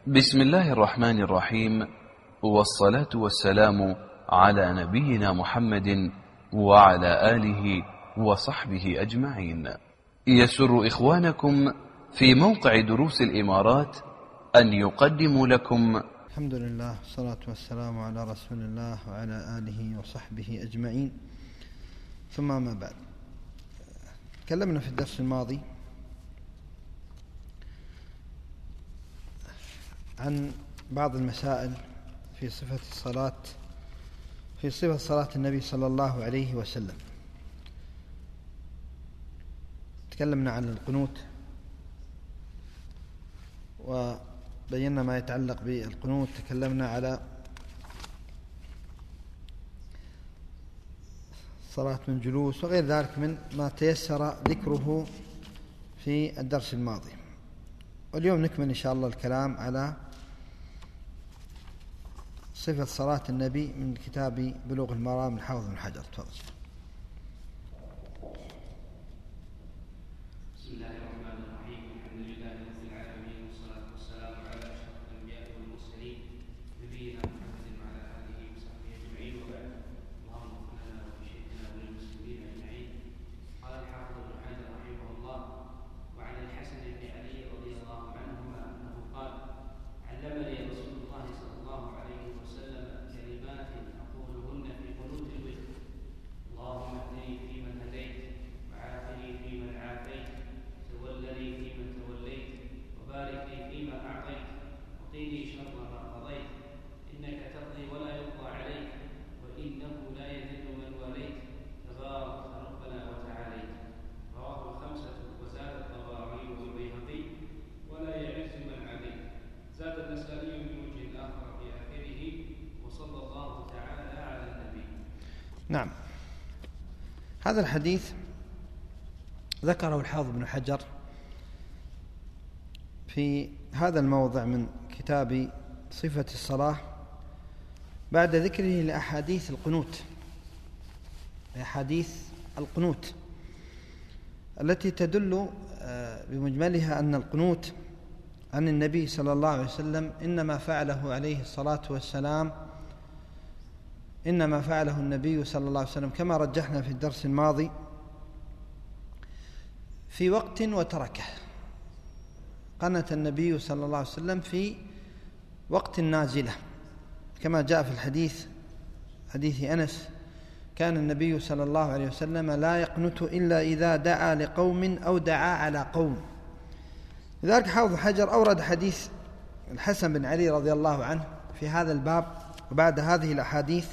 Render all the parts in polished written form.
بسم الله الرحمن الرحيم، والصلاة والسلام على نبينا محمد وعلى آله وصحبه أجمعين. يسر إخوانكم في موقع دروس الإمارات أن يقدموا لكم الحمد لله والصلاة والسلام على رسول الله وعلى آله وصحبه أجمعين، ثم ما بعد. تكلمنا في الدرس الماضي عن بعض المسائل في صفة صلاة النبي صلى الله عليه وسلم. تكلمنا عن القنوت وبينا ما يتعلق بالقنوت. تكلمنا على صلاة من جلوس وغير ذلك من ما تيسر ذكره في الدرس الماضي. واليوم نكمل إن شاء الله الكلام على صفة صلاة النبي من كتاب بلوغ المرام الحافظ بن حجر. تفضل. بسم الله الرحمن الرحيم. الحمد لله رب العالمين، والصلاة والسلام على أشرف الأنبياء والمرسلين نبينا محمد وعلى آله وصحبه أجمعين، وبعد. اللهم اغفر لنا ولشيخنا وللمسلمين أجمعين. قال الحافظ بن حجر رحمه الله: وعن الحسن بن علي رضي الله عنهما أنه قال: علمني رسول الله صلى الله عليه وسلم كلمات أقولهن في قنوت الوتر: اللهم اهدني فيمن هديت، وعافني فيمن عافيت، تولني فيمن توليت، وبارك لي فيما أعطيت، وقيني شر ما قضيت، إنك تقضي ولا يقضى عليك، وإنه لا يذل من واليت، تبارك ربنا وتعاليت. رواه الخمسة، وزاد الطبراني والبيهقي: ولا يعز من عليك. زاد النسائي من وجه آخر في آخره: وصلى الله تعالى على النبي. نعم، هذا الحديث ذكره الحافظ بن حجر في هذا الموضع من كتاب صفة الصلاة بعد ذكره لأحاديث القنوت التي تدل بمجملها أن القنوت عن النبي صلى الله عليه وسلم إنما فعله النبي صلى الله عليه وسلم كما رجحنا في الدرس الماضي في وقت وتركه. قنت النبي صلى الله عليه وسلم في وقت النازلة كما جاء في حديث أنس: كان النبي صلى الله عليه وسلم لا يقنت إلا إذا دعا لقوم أو دعا على قوم. لذلك حافظ حجر أورد حديث الحسن بن علي رضي الله عنه في هذا الباب وبعد هذه الأحاديث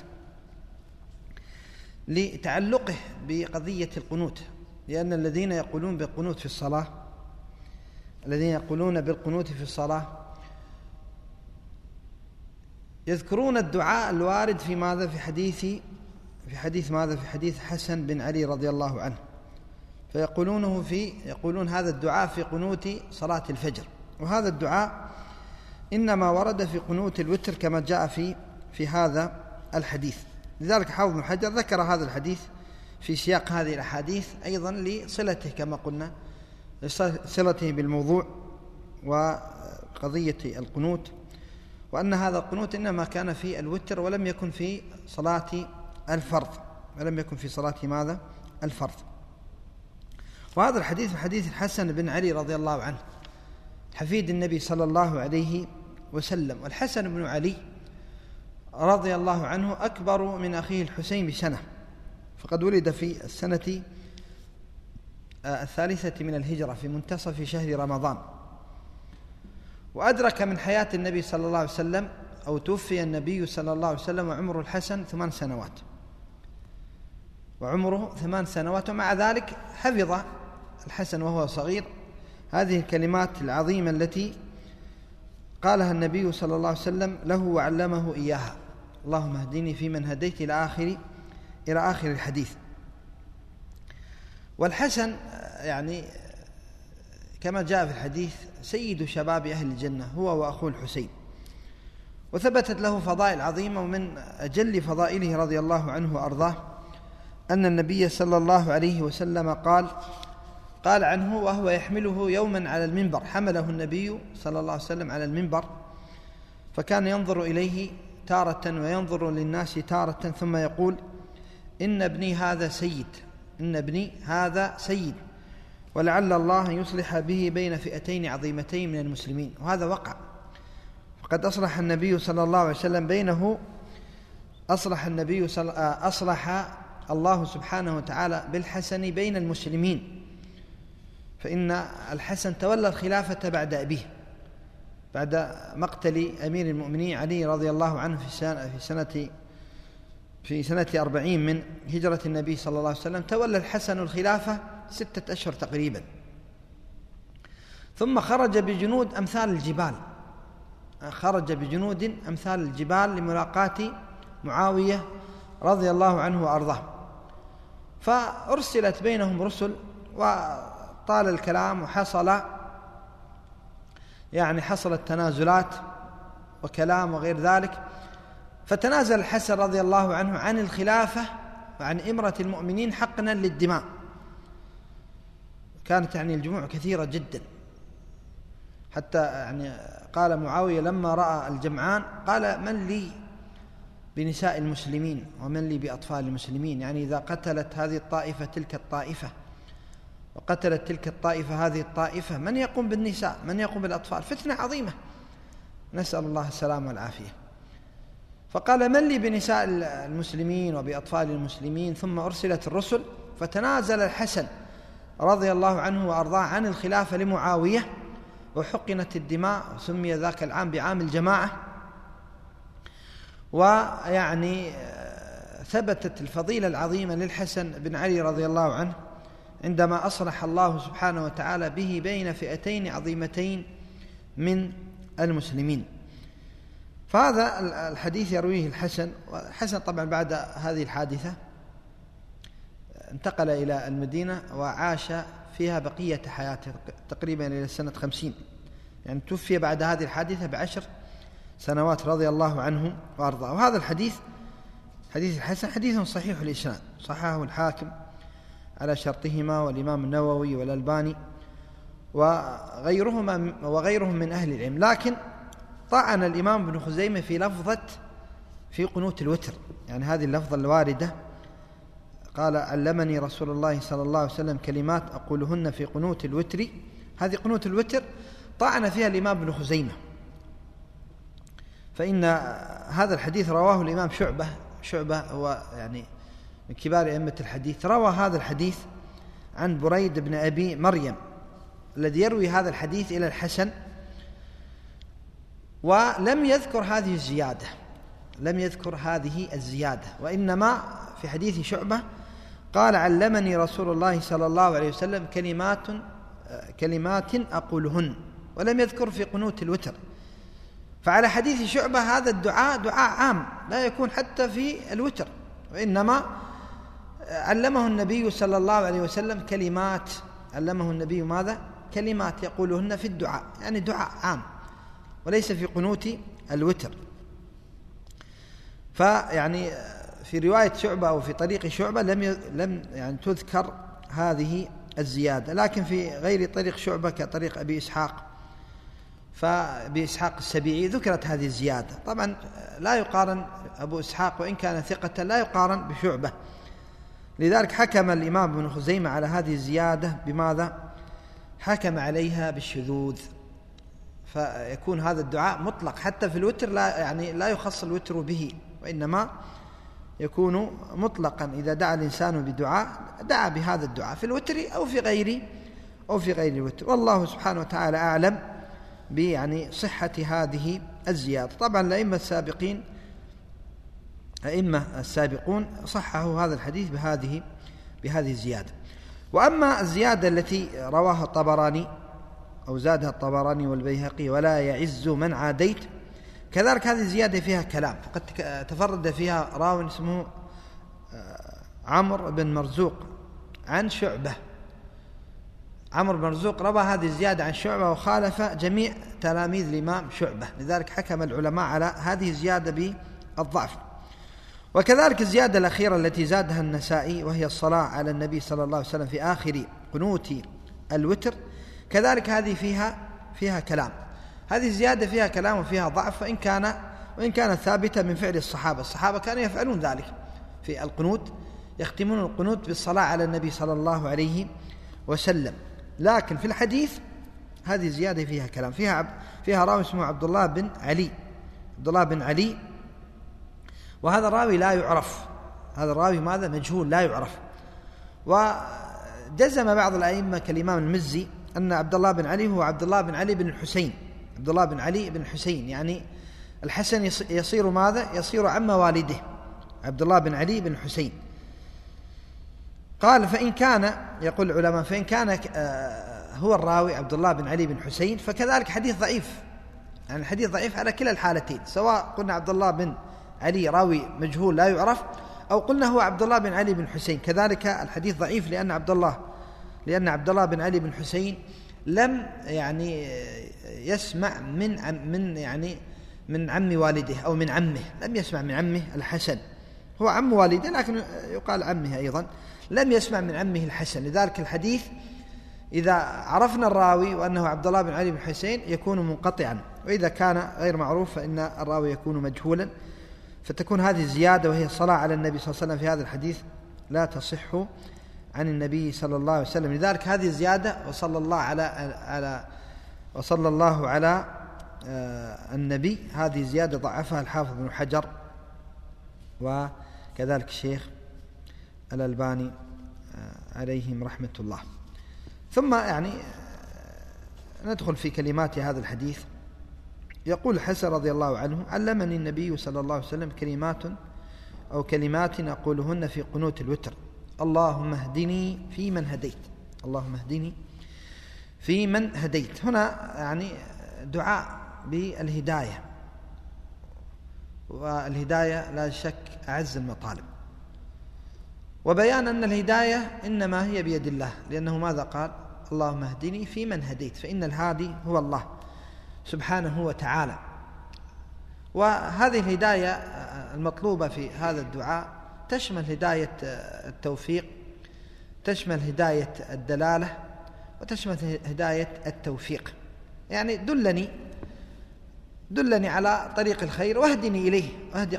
لتعلقه بقضية القنوت، لأن الذين يقولون بالقنوت في الصلاة يذكرون الدعاء الوارد في ماذا؟ في حديث حسن بن علي رضي الله عنه، يقولون هذا الدعاء في قنوت صلاة الفجر، وهذا الدعاء إنما ورد في قنوت الوتر كما جاء في هذا الحديث. لذلك حافظ بن حجر ذكر هذا الحديث في سياق هذه الأحاديث أيضا لصلته كما قلنا، صلته بالموضوع وقضية القنوت، وأن هذا القنوت إنما كان في الوتر ولم يكن في صلاة الفرض. وهذا الحديث حديث الحسن بن علي رضي الله عنه حفيد النبي صلى الله عليه وسلم. والحسن بن علي رضي الله عنه أكبر من أخيه الحسين بسنة، فقد ولد في السنة 3 من الهجرة في منتصف شهر رمضان، وأدرك من حياة النبي صلى الله عليه وسلم أو توفي النبي صلى الله عليه وسلم وعمر الحسن 8 سنوات، ومع ذلك حفظ الحسن وهو صغير هذه الكلمات العظيمة التي قالها النبي صلى الله عليه وسلم له وعلمه إياها: اللهم اهدني فيمن هديت، إلى آخر الحديث. والحسن يعني كما جاء في الحديث سيد شباب أهل الجنة هو وأخوه الحسين، وثبتت له فضائل عظيمة، ومن أجل فضائله رضي الله عنه وأرضاه أن النبي صلى الله عليه وسلم قال عنه وهو يحمله يوما على المنبر، حمله النبي صلى الله عليه وسلم على المنبر فكان ينظر إليه تارة وينظر للناس تارة ثم يقول: إن ابني هذا سيد، إن ابني هذا سيد، ولعل الله يصلح به بين فئتين عظيمتين من المسلمين. وهذا وقع، فقد أصلح النبي صلى الله عليه وسلم بينه، أصلح الله سبحانه وتعالى بالحسن بين المسلمين، فإن الحسن تولى الخلافة بعد أبيه، بعد مقتل أمير المؤمنين علي رضي الله عنه في سنة 40 من هجرة النبي صلى الله عليه وسلم. تولى الحسن الخلافة 6 أشهر تقريبا، ثم خرج بجنود أمثال الجبال لملاقاة معاوية رضي الله عنه وأرضاه. فأرسلت بينهم رسل وطال الكلام حصلت تنازلات وكلام وغير ذلك، فتنازل الحسن رضي الله عنه عن الخلافة وعن إمرة المؤمنين حقنا للدماء. كانت الجموع كثيرة جدا، حتى قال معاوية لما رأى الجمعان قال: من لي بنساء المسلمين ومن لي بأطفال المسلمين؟ إذا قتلت هذه الطائفة تلك الطائفة وقتلت تلك الطائفة هذه الطائفة، من يقوم بالنساء؟ من يقوم بالأطفال؟ فتنة عظيمة، نسأل الله السلامة والعافية. فقال: من لي بنساء المسلمين وبأطفال المسلمين؟ ثم أرسلت الرسل، فتنازل الحسن رضي الله عنه وأرضاه عن الخلافة لمعاوية، وحقنت الدماء، وسمي ذاك العام بعام الجماعة. ثبتت الفضيلة العظيمة للحسن بن علي رضي الله عنه عندما أصلح الله سبحانه وتعالى به بين فئتين عظيمتين من المسلمين. فهذا الحديث يرويه الحسن طبعا بعد هذه الحادثة انتقل إلى المدينة وعاش فيها بقية حياته تقريبا إلى سنة 50، توفي بعد هذه الحادثة ب10 سنوات رضي الله عنه وأرضاه. وهذا الحديث، حديث الحسن، حديث صحيح الإسناد، صححه الحاكم على شرطهما والإمام النووي والألباني وغيرهم من أهل العلم. لكن طعن الإمام ابن خزيمة في قنوت الوتر، هذه اللفظة الواردة، قال: علمني رسول الله صلى الله عليه وسلم كلمات أقولهن في قنوت الوتر. هذه قنوت الوتر طعن فيها الإمام ابن خزيمة، فإن هذا الحديث رواه الإمام شعبة هو من كبار أئمة الحديث، روى هذا الحديث عن بريد بن أبي مريم الذي يروي هذا الحديث إلى الحسن، ولم يذكر هذه الزيادة، وإنما في حديث شعبة قال: علمني رسول الله صلى الله عليه وسلم كلمات أقولهن، ولم يذكر في قنوت الوتر. فعلى حديث شعبة هذا الدعاء دعاء عام لا يكون حتى في الوتر، وإنما علمه النبي صلى الله عليه وسلم كلمات، كلمات يقولهن في الدعاء، دعاء عام وليس في قنوت الوتر. في رواية شعبة أو في طريق شعبة لم تذكر هذه الزيادة، لكن في غير طريق شعبة كطريق أبي إسحاق السبيعي ذكرت هذه الزيادة. طبعا لا يقارن أبو إسحاق وإن كان ثقة، لا يقارن بشعبة، لذلك حكم الإمام ابن خزيمة على هذه الزيادة بماذا؟ حكم عليها بالشذوذ، فيكون هذا الدعاء مطلق حتى في الوتر، لا يخص الوتر به، وإنما يكون مطلقا. إذا دعا الإنسان بدعاء دعا بهذا الدعاء في الوتر أو في غير الوتر، والله سبحانه وتعالى أعلم بصحة هذه الزيادة. طبعا الأئمة السابقون صححوا هذا الحديث بهذه الزيادة. وأما الزيادة التي رواها الطبراني أو زادها الطبراني والبيهقي: ولا يعز من عاديت، كذلك هذه الزيادة فيها كلام، فقد تفرد فيها راو اسمه عمرو بن مرزوق عن شعبة. عمرو بن مرزوق روى هذه الزيادة عن شعبة وخالف جميع تلاميذ الإمام شعبة، لذلك حكم العلماء على هذه الزيادة بالضعف. وكذلك الزيادة الأخيرة التي زادها النسائي، وهي الصلاة على النبي صلى الله عليه وسلم في آخر قنوت الوتر، كذلك هذه فيها كلام. هذه زيادة فيها كلام وفيها ضعف، وإن كانت ثابتة من فعل الصحابة كانوا يفعلون ذلك في القنوت، يختمون القنوت بالصلاة على النبي صلى الله عليه وسلم. لكن في الحديث هذه زيادة فيها كلام، فيها راوي اسمه عبد الله بن علي، وهذا الراوي لا يعرف، هذا الراوي ماذا؟ مجهول لا يعرف. وجزم بعض الأئمة كالإمام المزي أن عبد الله بن علي هو عبد الله بن علي بن الحسين، عبد الله بن علي بن الحسين، يعني الحسن يصير ماذا؟ يصير عم والده، عبد الله بن علي بن الحسين. قال فإن كان، يقول العلماء، فإن كان هو الراوي عبد الله بن علي بن حسين فكذلك حديث ضعيف، يعني الحديث ضعيف على كلا الحالتين، سواء قلنا عبد الله بن علي راوي مجهول لا يعرف، أو قلنا هو عبد الله بن علي بن حسين، كذلك الحديث ضعيف، لأن عبد الله بن علي بن حسين لم يعني يسمع من عم والده أو من عمه، لم يسمع من عمه الحسن، هو عم والده لكن يقال عمه أيضا، لم يسمع من عمه الحسن. لذلك الحديث إذا عرفنا الراوي وأنه عبد الله بن علي بن حسين يكون منقطعا، وإذا كان غير معروف فإن الراوي يكون مجهولا، فتكون هذه الزيادة وهي الصلاة على النبي صلى الله عليه وسلم في هذا الحديث لا تصح عن النبي صلى الله عليه وسلم. لذلك هذه الزيادة وصلى الله على النبي، هذه زيادة ضعفها الحافظ بن حجر وكذلك الشيخ الألباني عليهم رحمة الله. ثم يعني ندخل في كلمات هذا الحديث. يقول الحسن رضي الله عنه: علمني النبي صلى الله عليه وسلم كلمات أقولهن في قنوت الوتر: اللهم اهدني فيمن هديت، اللهم اهدني فيمن هديت. هنا يعني دعاء بالهداية، والهداية لا شك أعز المطالب، وبيان أن الهداية إنما هي بيد الله، لأنه ماذا قال؟ اللهم اهدني فيمن هديت، فإن الهادي هو الله سبحانه وتعالى. وهذه الهداية المطلوبة في هذا الدعاء تشمل هداية التوفيق، تشمل هداية الدلالة، وتشمل هداية التوفيق. يعني دلني على طريق الخير واهدني إليه،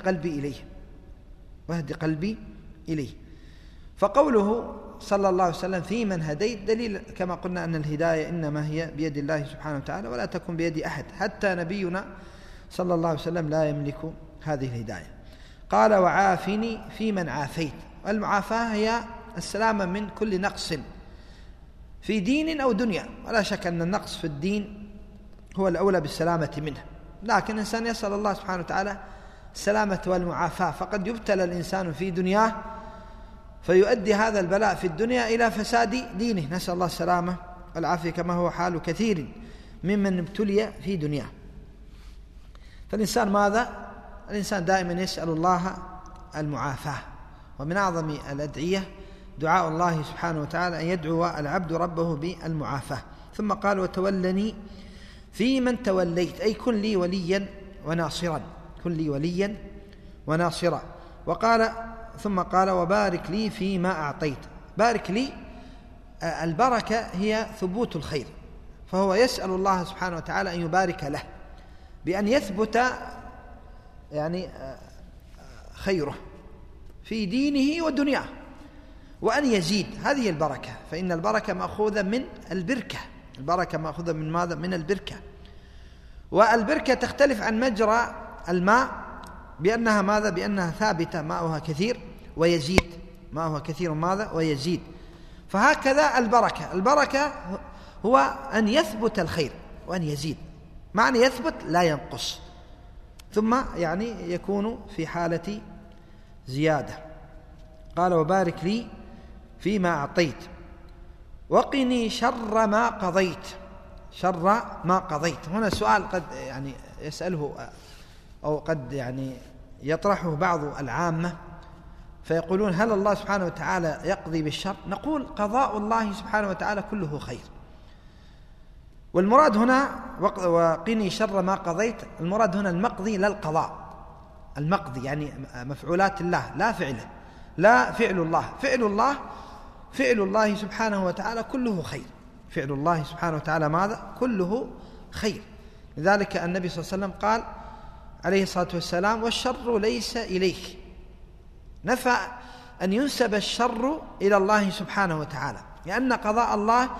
واهد قلبي إليه. فقوله صلى الله عليه وسلم في من هديت دليل كما قلنا أن الهداية إنما هي بيد الله سبحانه وتعالى، ولا تكن بيد أحد، حتى نبينا صلى الله عليه وسلم لا يملك هذه الهداية. قال: وعافني في من عافيت. والمعافاة هي السلامة من كل نقص في دين أو دنيا، ولا شك أن النقص في الدين هو الأولى بالسلامة منه، لكن الإنسان يسأل الله سبحانه وتعالى السلامة والمعافاة، فقد يبتلى الإنسان في دنياه فيؤدي هذا البلاء في الدنيا إلى فساد دينه، نسأل الله السلامة والعافية، كما هو حال كثير ممن ابتلي في دنياه. فالإنسان ماذا؟ الإنسان دائما يسأل الله المعافاة، ومن أعظم الأدعية دعاء الله سبحانه وتعالى أن يدعو العبد ربه بالمعافاة. ثم قال: وتولني في من توليت، أي كن لي وليا وناصرا، كن لي وليا وناصرا. ثم قال: وبارك لي فيما أعطيت. بارك لي، البركة هي ثبوت الخير، فهو يسأل الله سبحانه وتعالى أن يبارك له بأن يثبت يعني خيره في دينه ودنياه، وأن يزيد. هذه البركة، فإن البركة مأخوذة من البركة، البركة مأخوذة من ماذا؟ من البركة. والبركة تختلف عن مجرى الماء بأنها ماذا؟ بأنها ثابتة، ماؤها كثير ويزيد، ماؤها كثير ماذا؟ ويزيد. فهكذا البركة هو أن يثبت الخير وأن يزيد، معنى يثبت لا ينقص، ثم يعني يكون في حالة زيادة. قال: وبارك لي فيما أعطيت وقني شر ما قضيت. شر ما قضيت، هنا سؤال قد يعني يسأله أو قد يعني يطرحه بعض العامة، فيقولون: هل الله سبحانه وتعالى يقضي بالشر؟ نقول: قضاء الله سبحانه وتعالى كله خير، والمراد هنا وقني شر ما قضيت، المراد هنا المقضي لا القضاء، المقضي يعني مفعولات الله لا فعله، لا فعل الله، فعل الله سبحانه وتعالى كله خير، فعل الله سبحانه وتعالى ماذا؟ كله خير. لذلك النبي صلى الله عليه وسلم قال عليه الصلاة والسلام: والشر ليس إليك. نفى أن ينسب الشر إلى الله سبحانه وتعالى، لأن قضاء الله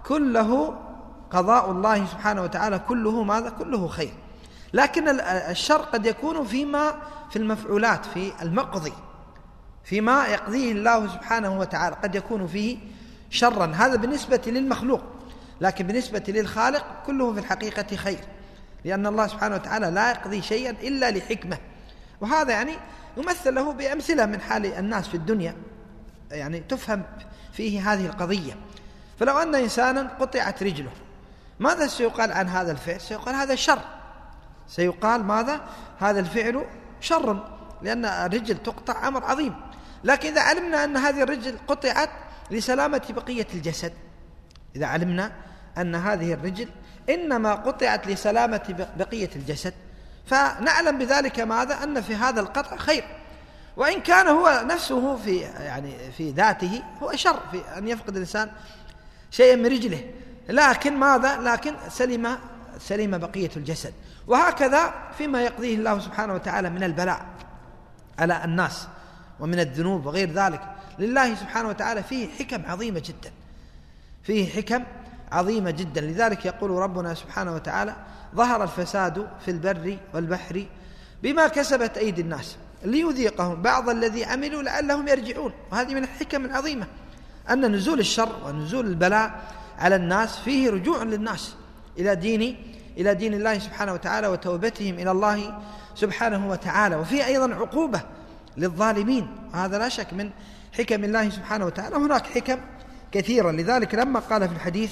سبحانه وتعالى كله ماذا؟ كله خير. لكن الشر قد يكون في المفعولات، في المقضي، فيما يقضيه الله سبحانه وتعالى قد يكون فيه شرا، هذا بالنسبة للمخلوق. لكن بالنسبة للخالق كله في الحقيقة خير، لأن الله سبحانه وتعالى لا يقضي شيئا إلا لحكمة. وهذا يعني يمثل له بأمثلة من حال الناس في الدنيا، يعني تفهم فيه هذه القضية. فلو أن إنسانا قطعت رجله، ماذا سيقال عن هذا الفعل؟ سيقال هذا شر، سيقال ماذا؟ هذا الفعل شر، لأن الرجل تقطع أمر عظيم. لكن إذا علمنا أن هذه الرجل قطعت لسلامة بقية الجسد، إذا علمنا أن هذه الرجل إنما قطعت لسلامة بقية الجسد، فنعلم بذلك ماذا؟ أن في هذا القطع خير، وإن كان هو نفسه في ذاته هو شر، في أن يفقد الإنسان شيئا من رجله، لكن ماذا؟ لكن سلم بقية الجسد. وهكذا فيما يقضيه الله سبحانه وتعالى من البلاء على الناس ومن الذنوب وغير ذلك، لله سبحانه وتعالى فيه حكم عظيمة جدا، فيه حكم عظيمة جدا. لذلك يقول ربنا سبحانه وتعالى: ظهر الفساد في البر والبحر بما كسبت أيدي الناس ليذيقهم بعض الذي عملوا لعلهم يرجعون. وهذه من الحكم العظيمة، أن نزول الشر ونزول البلاء على الناس فيه رجوع للناس إلى دين الله سبحانه وتعالى وتوبتهم إلى الله سبحانه وتعالى، وفيه أيضا عقوبة للظالمين، وهذا لا شك من حكم الله سبحانه وتعالى. هناك حكم كثيرا. لذلك لما قال في الحديث: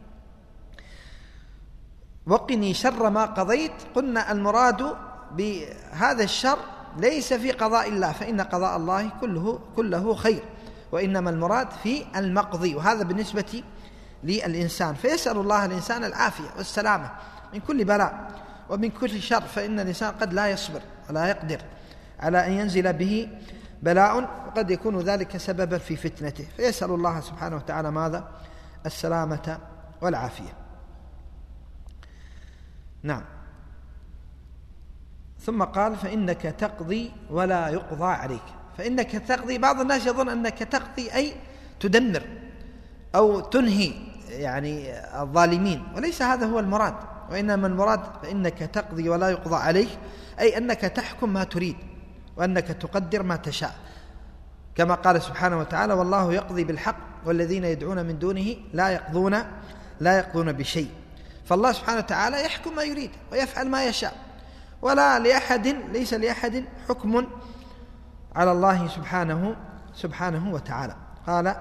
وقني شر ما قضيت، قلنا المراد بهذا الشر ليس في قضاء الله، فإن قضاء الله كله خير، وإنما المراد في المقضي، وهذا بالنسبة للإنسان. فيسأل الله الإنسان العافية والسلامة من كل بلاء ومن كل شر، فإن الإنسان قد لا يصبر ولا يقدر على أن ينزل به بلاء، وقد يكون ذلك سببا في فتنته، فيسأل الله سبحانه وتعالى ماذا؟ السلامة والعافية. نعم. ثم قال: فإنك تقضي ولا يقضى عليك. فإنك تقضي، بعض الناس يظن أنك تقضي أي تدمر أو تنهي يعني الظالمين، وليس هذا هو المراد، وإنما المراد فإنك تقضي ولا يقضى عليك، أي أنك تحكم ما تريد وأنك تقدر ما تشاء، كما قال سبحانه وتعالى: والله يقضي بالحق والذين يدعون من دونه لا يقضون بشيء. فالله سبحانه وتعالى يحكم ما يريد ويفعل ما يشاء، ليس لأحد حكم على الله سبحانه وتعالى. قال: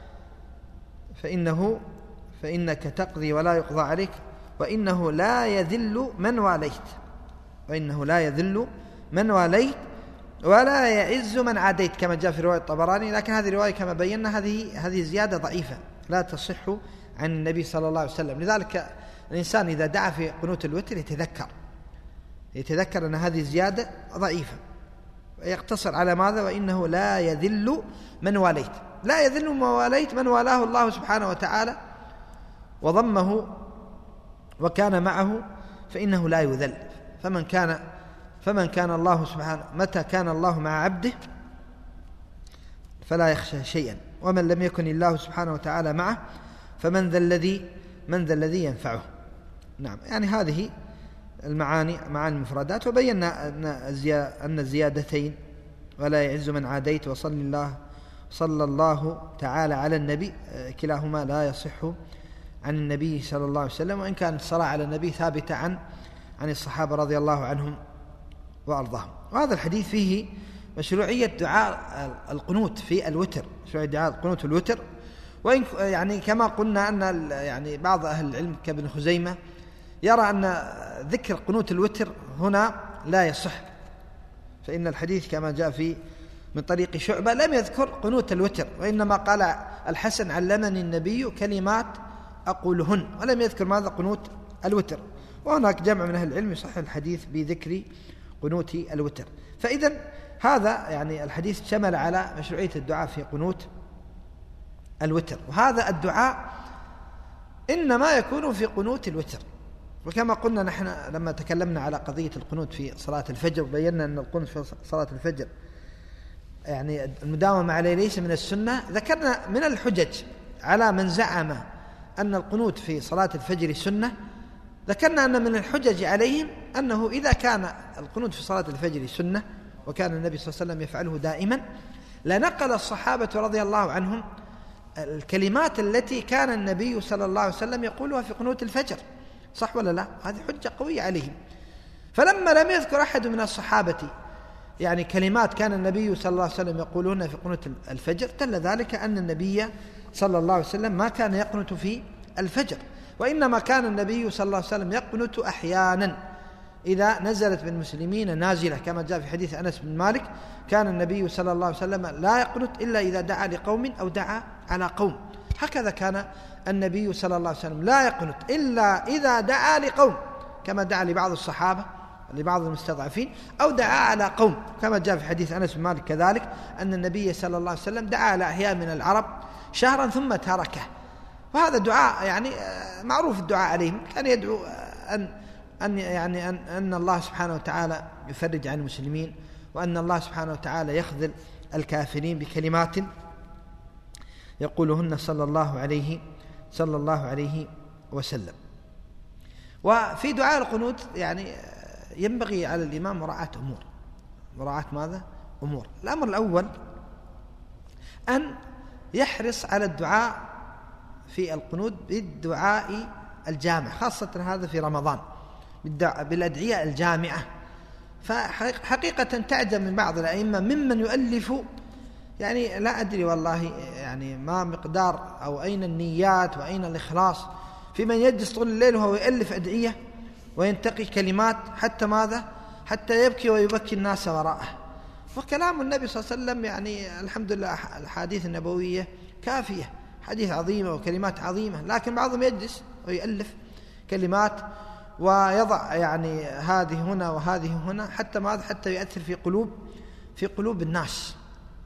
فإنك تقضي ولا يقضى عليك وإنه لا يذل من واليت ولا يعز من عاديت، كما جاء في رواية الطبراني. لكن هذه الرواية كما بينا هذه زيادة ضعيفة لا تصح عن النبي صلى الله عليه وسلم. لذلك الإنسان إذا دعا في قنوت الوتر يتذكر أن هذه زيادة ضعيفة، ويقتصر على ماذا؟ وإنه لا يذل من واليت. لا يذل من واليت، من والاه الله سبحانه وتعالى وضمه وكان معه فإنه لا يذل. فمن كان الله سبحانه، متى كان الله مع عبده فلا يخشى شيئا، ومن لم يكن الله سبحانه وتعالى معه فمن ذا الذي ينفعه. نعم، يعني هذه المعاني المفردات. وبينا أن الزيادتين ولا يعز من عاديت صلى الله تعالى على النبي كلاهما لا يصح عن النبي صلى الله عليه وسلم، وإن كانت الصلاة على النبي ثابتة عن الصحابة رضي الله عنهم وأرضاهم. وهذا الحديث فيه مشروعية دعاء القنوت في الوتر، مشروعية دعاء القنوت الوتر. وإن يعني كما قلنا أن يعني بعض أهل العلم كابن خزيمة يرى أن ذكر قنوت الوتر هنا لا يصح، فإن الحديث كما جاء من طريق شعبة لم يذكر قنوت الوتر، وإنما قال الحسن: علمني النبي كلمات أقولهن، ولم يذكر ماذا؟ قنوت الوتر. وهناك جمع من أهل العلم يصحح الحديث بذكر قنوت الوتر. فإذا هذا يعني الحديث شمل على مشروعية الدعاء في قنوت الوتر، وهذا الدعاء إنما يكون في قنوت الوتر، وكما قلنا نحن لما تكلمنا على قضية القنوت في صلاة الفجر بينا أن القنوت في صلاة الفجر يعني المداومة عليه ليس من السنة. ذكرنا من الحجج على من زعم أن القنوت في صلاة الفجر سنة، ذكرنا أن من الحجج عليهم أنه إذا كان القنوت في صلاة الفجر سنة وكان النبي صلى الله عليه وسلم يفعله دائما لنقل الصحابة رضي الله عنهم الكلمات التي كان النبي صلى الله عليه وسلم يقولها في قنوت الفجر، صح ولا لا؟ هذه حجة قوية عليهم. فلما لم يذكر أحد من الصحابة يعني كلمات كان النبي صلى الله عليه وسلم يقولون في قنوت الفجر دل ذلك أن النبي صلى الله عليه وسلم ما كان يقنت في الفجر، وإنما كان النبي صلى الله عليه وسلم يقنت أحيانا إذا نزلت بالمسلمين نازلة، كما جاء في حديث أنس بن مالك كان النبي صلى الله عليه وسلم لا يقنت إلا إذا دعا لقوم أو دعا على قوم. هكذا كان النبي صلى الله عليه وسلم لا يقنت إلا إذا دعا لقوم، كما دعا لبعض الصحابة لبعض المستضعفين، أو دعا على قوم، كما جاء في حديث أنس بن مالك كذلك أن النبي صلى الله عليه وسلم دعا على أحياء من العرب شهرا ثم تركه. وهذا دعاء يعني معروف الدعاء عليهم، كان يدعو أن الله سبحانه وتعالى يفرج عن المسلمين، وأن الله سبحانه وتعالى يخذل الكافرين بكلمات يقولهن صلى الله عليه وسلم. وفي دعاء القنوت يعني ينبغي على الإمام مراعاة ماذا؟ أمور. الأمر الأول أن يحرص على الدعاء في القنوت بالدعاء الجامع، خاصة هذا في رمضان بالأدعية الجامعة. فحقيقة تعجب من بعض الأئمة ممن يؤلف يعني لا أدري والله يعني ما مقدار أو أين النيات وأين الإخلاص في من يجلس طول الليل وهو يؤلف أدعية وينتقي كلمات حتى ماذا؟ حتى يبكي ويبكي الناس وراءه. وكلام النبي صلى الله عليه وسلم يعني الحمد لله الحديث النبوية كافية، حديث عظيمة وكلمات عظيمة، لكن بعضهم يجلس ويؤلف كلمات ويضع يعني هذه هنا وهذه هنا حتى ماذا؟ حتى يؤثر في قلوب الناس،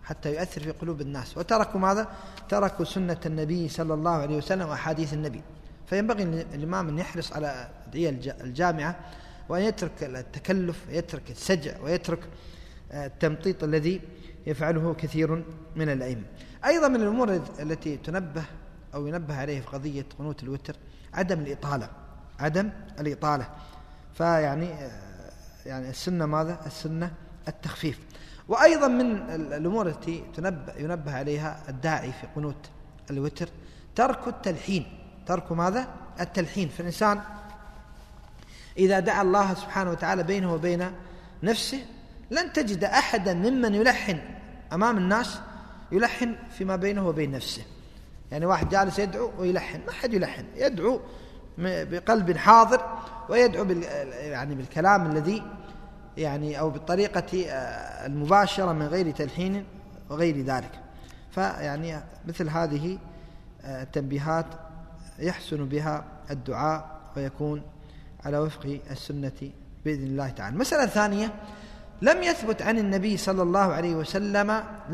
وتركوا ماذا؟ تركوا سنة النبي صلى الله عليه وسلم وأحاديث النبي. فينبغي الإمام أن يحرص على الأدعية الجامعة، وأن يترك التكلف ويترك السجع ويترك التمطيط الذي يفعله كثير من الأئمة. أيضا من الأمور التي ينبه عليه في قضية قنوت الوتر عدم الإطالة. فيعني السنة ماذا؟ السنة التخفيف. وأيضا من الأمور التي ينبه عليها الداعي في قنوت الوتر ترك ماذا؟ التلحين. فالإنسان إذا دعا الله سبحانه وتعالى بينه وبين نفسه لن تجد أحدا ممن يلحن أمام الناس يلحن فيما بينه وبين نفسه. يعني واحد جالس يدعو ويلحن، ما حد يلحن، يدعو بقلب حاضر ويدعو بالكلام الذي يعني أو بالطريقة المباشرة من غير تلحين وغير ذلك. فيعني مثل هذه التنبيهات يحسن بها الدعاء ويكون على وفق السنة بإذن الله تعالى. المسألة الثانية، لم يثبت عن النبي صلى الله عليه وسلم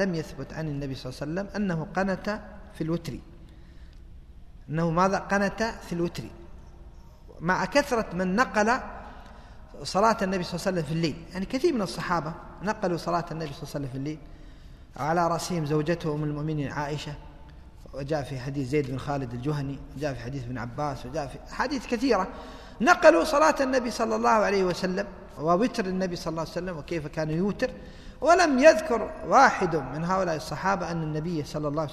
أنه قنت في الوتر، أنه ماذا؟ قنت في الوتر، مع كثرة من نقل صلاة النبي صلى الله عليه وسلم في الليل. يعني كثير من الصحابة نقلوا صلاة النبي صلى الله عليه وسلم في الليل، على رأسهم زوجته أم المؤمنين عائشة، وجاء في حديث زيد بن خالد الجهني، وجاء في حديث ابن عباس، وجاء في حديث كثيرة نقلوا صلاة النبي صلى الله عليه وسلم ووتر النبي صلى الله عليه وسلم وكيف كان يوتر، ولم يذكر واحد من هؤلاء الصحابة أن النبي صلى الله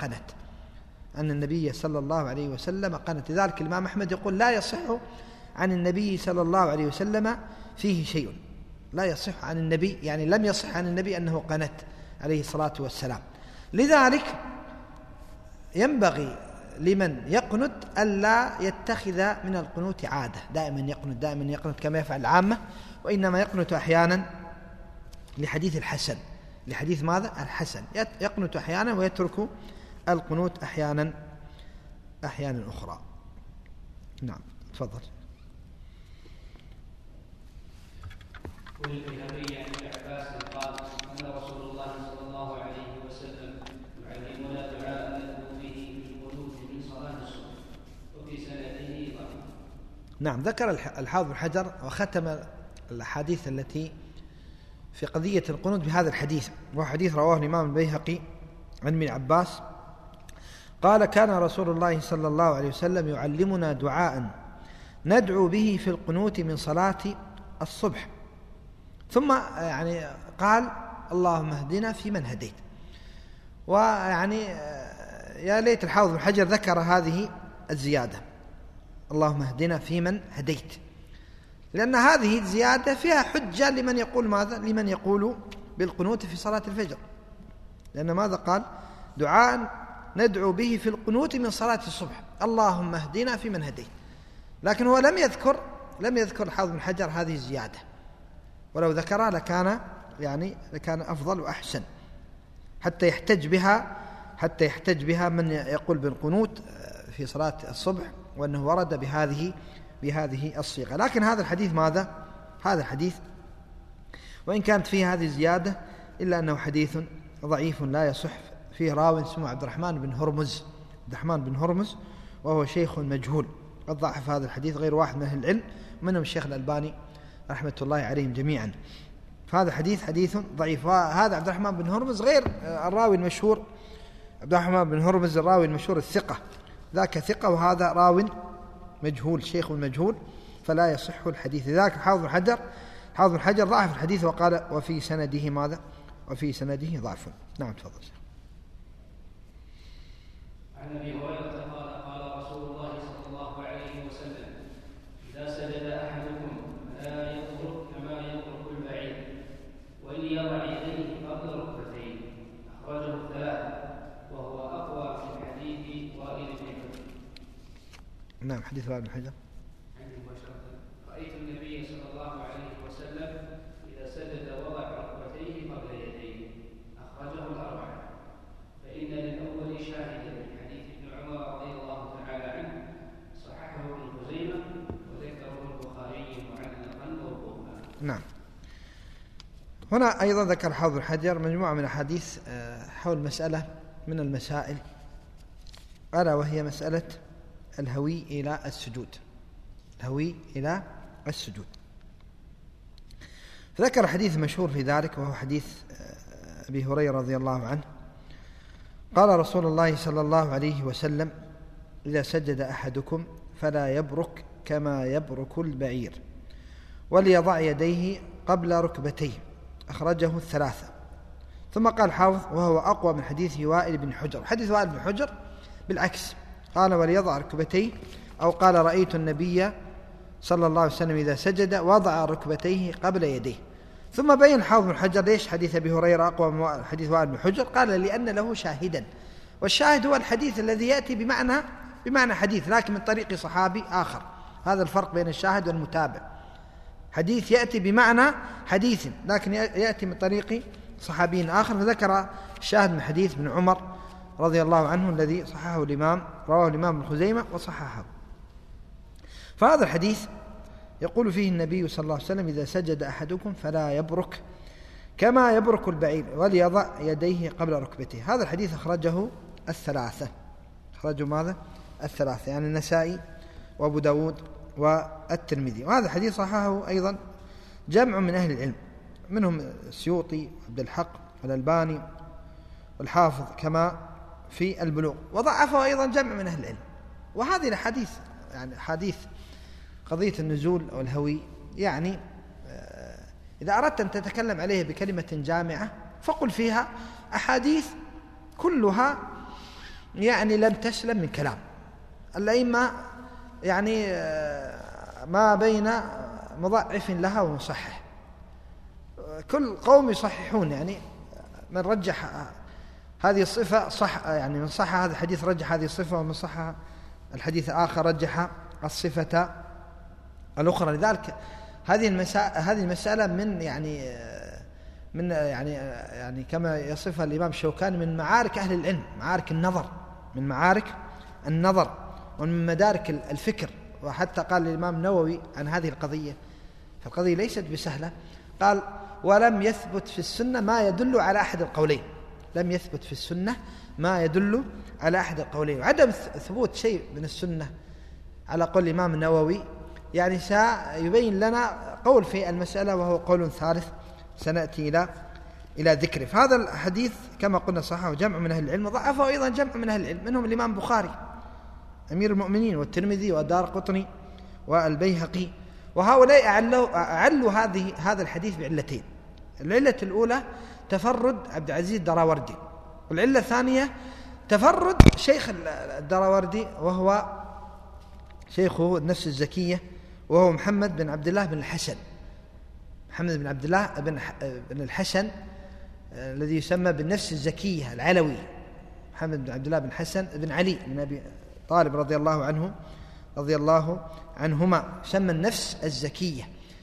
عليه وسلم قنت. لذلك الإمام أحمد يقول لا يصح عن النبي صلى الله عليه وسلم فيه شيء، لا يصح عن النبي، يعني لم يصح عن النبي أنه قنت عليه الصلاة والسلام. لذلك ينبغي لمن يقنت ألا يتخذ من القنوت عادة، دائما يقنت كما يفعل العامة، وإنما يقنت أحيانا لحديث الحسن، لحديث ماذا؟ الحسن، يقنت أحيانا ويترك القنوت أحيانا أخرى. نعم تفضل. وللبيهقي عن ابن عباس قال قال رسول الله صلى الله عليه وسلم يعلمنا دعاء ندعو به في القنوت من صلاة الصبح، وفي سنده ضعف. نعم، ذكر الحافظ بن حجر وختم الأحاديث التي في قضية القنوت بهذا الحديث، وهو حديث رواه الإمام البيهقي عن ابن عباس قال: كان رسول الله صلى الله عليه وسلم يعلمنا دعاء ندعو به في القنوت من صلاة الصبح، ثم يعني قال: اللهم اهدنا فيمن هديت. ويعني يا ليت الحافظ بن حجر ذكر هذه الزيادة، اللهم اهدنا فيمن هديت، لأن هذه الزيادة فيها حجة لمن يقول ماذا؟ لمن يقول بالقنوت في صلاة الفجر، لأن ماذا قال؟ دعاء ندعو به في القنوت من صلاة الصبح، اللهم اهدنا فيمن هديت. لكن هو لم يذكر الحافظ بن حجر هذه الزيادة، ولو ذكرها لكان أفضل وأحسن، حتى يحتج بها من يقول بالقنوت في صلاة الصبح، وأنه ورد بهذه الصيغة. لكن هذا الحديث ماذا؟ هذا الحديث وإن كانت فيه هذه الزيادة إلا أنه حديث ضعيف لا يصح، فيه راو اسمه عبد الرحمن بن هرمز وهو شيخ مجهول، قد ضعف هذا الحديث غير واحد من أهل العلم، منهم الشيخ الألباني رحمة الله عليهم جميعا. فهذا حديث ضعيف. وهذا عبد الرحمن بن هرمز غير الراوي المشهور، عبد الرحمن بن هرمز الراوي المشهور الثقة، ذاك ثقة وهذا راو مجهول، شيخ مجهول، فلا يصح الحديث. ذاك الحافظ بن حجر ضعف الحديث وقال: وفي سنده ماذا؟ وفي سنده ضعف. نعم تفضل. عن ابي هريره قال رسول الله صلى الله عليه وسلم: اذا سجد احدكم فلا يترك كما يترك البعير، وليضع يديه قبل ركبتيه، اخرجه الثلاثه، وهو اقوى من حديث وائل بن حجر. نعم، حديث وائل بن حجر: رايت النبي صلى الله عليه وسلم اذا سجد وضع ركبتيه قبل يديه، اخرجه الاربعه. فان للاول شاهدا من حديث ابن عمر رضي الله تعالى عنه، صححه ابن خزيمه وذكره البخاري معلقا موقوفا. نعم. هنا أيضا ذكر الحافظ بن حجر مجموعة من الأحاديث حول مسألة من المسائل، ألا وهي مسألة الهوي إلى السجود. فذكر حديث مشهور في ذلك، وهو حديث أبي هريرة رضي الله عنه قال رسول الله صلى الله عليه وسلم: إذا سجد أحدكم فلا يبرك كما يبرك البعير، وليضع يديه قبل ركبتيه، أخرجه الثلاثة. ثم قال حافظ: وهو أقوى من حديث وائل بن حجر. حديث وائل بن حجر بالعكس، قال: وليضع ركبتيه، أو قال: رأيت النبي صلى الله عليه وسلم إذا سجد وضع ركبتيه قبل يديه. ثم بين حافظ بن حجر ليش حديث أبي هريرة أقوى من حديث وائل بن حجر؟ قال: لأن له شاهدا، والشاهد هو الحديث الذي يأتي بمعنى حديث، لكن من طريق صحابي آخر. هذا الفرق بين الشاهد والمتابع، حديث يأتي بمعنى حديث لكن يأتي من طريق صحابي آخر. فذكر الشاهد من حديث ابن عمر رضي الله عنه الذي رواه الإمام ابن خزيمة وصححه. فهذا الحديث يقول فيه النبي صلى الله عليه وسلم: إذا سجد أحدكم فلا يبرك كما يبرك البعير، وليضع يديه قبل ركبته. هذا الحديث أخرجه الثلاثة. ماذا؟ الثلاثة، يعني النسائي وأبو داود والترمذي. وهذا الحديث صححه أيضا جمع من أهل العلم، منهم السيوطي وعبد الحق والألباني والحافظ كما في البلوغ، وضعفه أيضا جمع من أهل العلم. وهذه الحديث يعني حديث قضية النزول أو الهوي، يعني إذا أردت أن تتكلم عليه بكلمة جامعة فقل فيها أحاديث كلها يعني لم تسلم من كلام الأئمة، يعني ما بين مضعف لها ومصحح، كل قوم يصححون، يعني من رجح هذه الصفة صح، يعني من صح هذا الحديث رجح هذه الصفة، ومن صح الحديث الآخر رجح الصفة الأخرى. لذلك هذه المسألة من يعني كما يصفها الإمام الشوكاني من معارك أهل العلم، من معارك النظر ومن مدارك الفكر. وحتى قال الإمام النووي عن هذه القضية، فالقضية ليست بسهلة، قال: ولم يثبت في السنة ما يدل على أحد القولين. لم يثبت في السنة ما يدل على أحد القولين. وعدم ثبوت شيء من السنة على قول الإمام النووي يعني سيبين لنا قول في المسألة وهو قول ثالث سنأتي إلى ذكره. فهذا الحديث كما قلنا صححه جمع من أهل العلم، وضعفه أيضا جمع من أهل العلم، منهم الإمام البخاري أمير المؤمنين والترمذي والدارقطني والبيهقي، وهؤلاء أعلوا هذا الحديث بعلتين. العلة الأولى تفرد عبد العزيز الدراوردي، والعلة الثانية تفرد شيخ الدراوردي وهو شيخه النفس الزكية، وهو محمد بن عبد الله بن الحسن، محمد بن عبد الله بن الحسن الذي يسمى بالنفس الزكية العلوي، محمد بن عبد الله بن حسن بن علي بن أبي طالب رضي الله عنهما، يسمى النفس الزكية.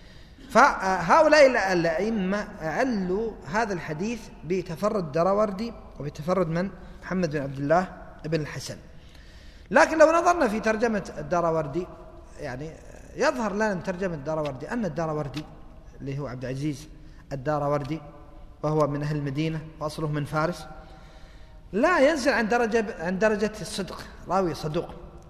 فهؤلاء الأئمة أعلوا هذا الحديث بتفرد الدراوردي وبتفرد من محمد بن عبد الله بن الحسن. لكن لو نظرنا في ترجمة الدراوردي يعني يظهر لنا من ترجمة الدراوردي أن الدراوردي اللي هو عبد العزيز الدراوردي وهو من أهل المدينة وأصله من فارس، لا ينزل عن درجة الصدق، راوي صدوق.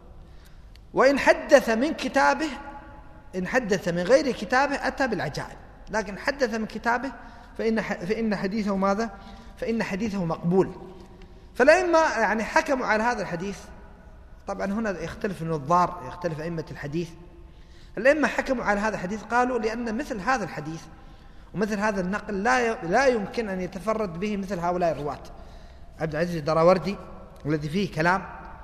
وإن حدث من كتابه، إن حدث من غير كتابه أتى بالعجائب، لكن حدث من كتابه فإن حديثه ماذا؟ فإن حديثه مقبول. فالأئمة يعني حكموا على هذا الحديث. طبعا هنا يختلف النظار، يختلف أئمة الحديث. الأئمة حكموا على هذا الحديث، قالوا لأن مثل هذا الحديث ومثل هذا النقل لا يمكن أن يتفرد به مثل هؤلاء الرواة. عبد العزيز الدراوردي الذي فيه كلام،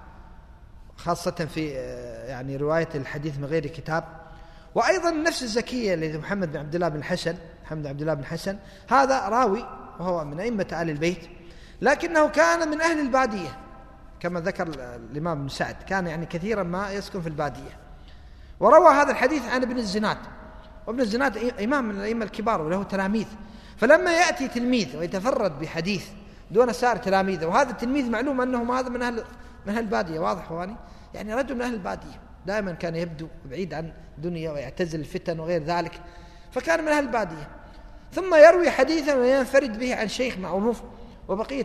خاصة في يعني رواية الحديث من غير كتاب، وأيضا النفس الزكية الذي محمد بن عبد الله بن حسن، هذا راوي وهو من أئمة آل البيت، لكنه كان من أهل البادية كما ذكر الإمام ابن سعد، كان يعني كثيرا ما يسكن في البادية، وروى هذا الحديث عن ابن الزناد، وابن الزناد إمام من الأئمة الكبار وله تلاميذ. فلما يأتي تلميذ ويتفرد بحديث دون سائر تلاميذه، وهذا التلميذ معلوم أنه هذا من أهل البادية، واضح خواني؟ يعني رجل من أهل البادية دائما كان يبدو بعيد عن الدنيا ويعتزل الفتن وغير ذلك، فكان من أهل البادية، ثم يروي حديثا وينفرد به عن شيخ معروف وبقية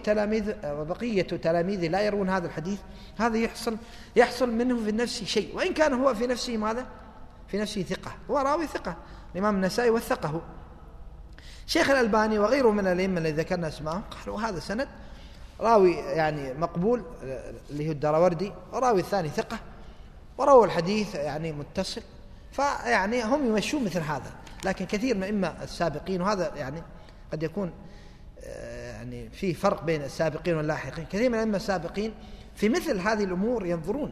تلاميذه لا يروون هذا الحديث. هذا يحصل منه في النفس شيء، وإن كان هو في نفسه ماذا؟ في نفسه ثقة، هو راوي ثقة، الإمام النسائي وثقه. شيخ الألباني وغيره من الأئمة الذين ذكرنا اسمائهم قالوا هذا سند راوي يعني مقبول اللي هو الدراوردي، وراوي الثاني ثقة، وروى الحديث يعني متصل. فيعني هم يمشون مثل هذا. لكن كثير من الأئمة السابقين، وهذا يعني قد يكون يعني في فرق بين السابقين واللاحقين، كثير من الأئمة السابقين في مثل هذه الأمور ينظرون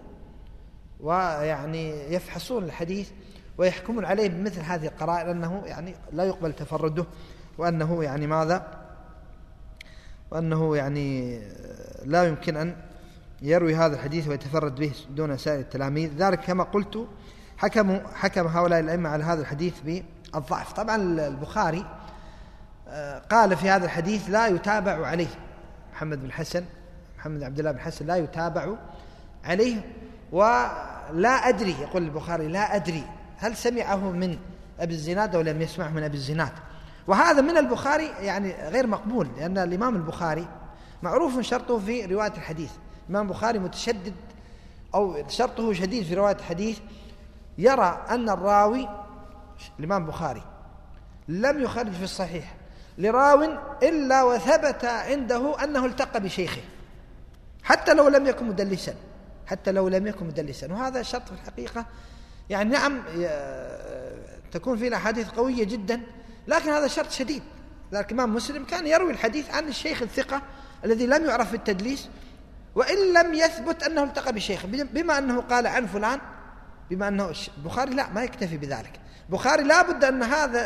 ويعني يفحصون الحديث ويحكمون عليه بمثل هذه القرائن، أنه يعني لا يقبل تفرده، وأنه يعني ماذا؟ وأنه يعني لا يمكن أن يروي هذا الحديث ويتفرد به دون سائر التلاميذ. ذلك كما قلت حكم هؤلاء الأئمة على هذا الحديث بالضعف. طبعا البخاري قال في هذا الحديث لا يتابع عليه، محمد بن عبد الله بن حسن لا يتابع عليه، ولا أدري، يقول البخاري لا أدري هل سمعه من أبي الزناد أو لم يسمعه من أبي الزناد. وهذا من البخاري يعني غير مقبول، لأن الإمام البخاري معروف شرطه في رواية الحديث. الإمام البخاري متشدد أو شرطه شديد في رواية الحديث، يرى أن الراوي، الإمام البخاري لم يخرج في الصحيح لراو إلا وثبت عنده أنه التقى بشيخه حتى لو لم يكن مدلسا، وهذا شرط في الحقيقة يعني نعم تكون فيه الأحاديث قوية جدا، لكن هذا شرط شديد. لذلك الإمام مسلم كان يروي الحديث عن الشيخ الثقة الذي لم يعرف في التدليس، وإن لم يثبت أنه التقى بشيخ، بما أنه قال عن فلان، بما أنه البخاري لا، ما يكتفي بذلك. البخاري لابد أن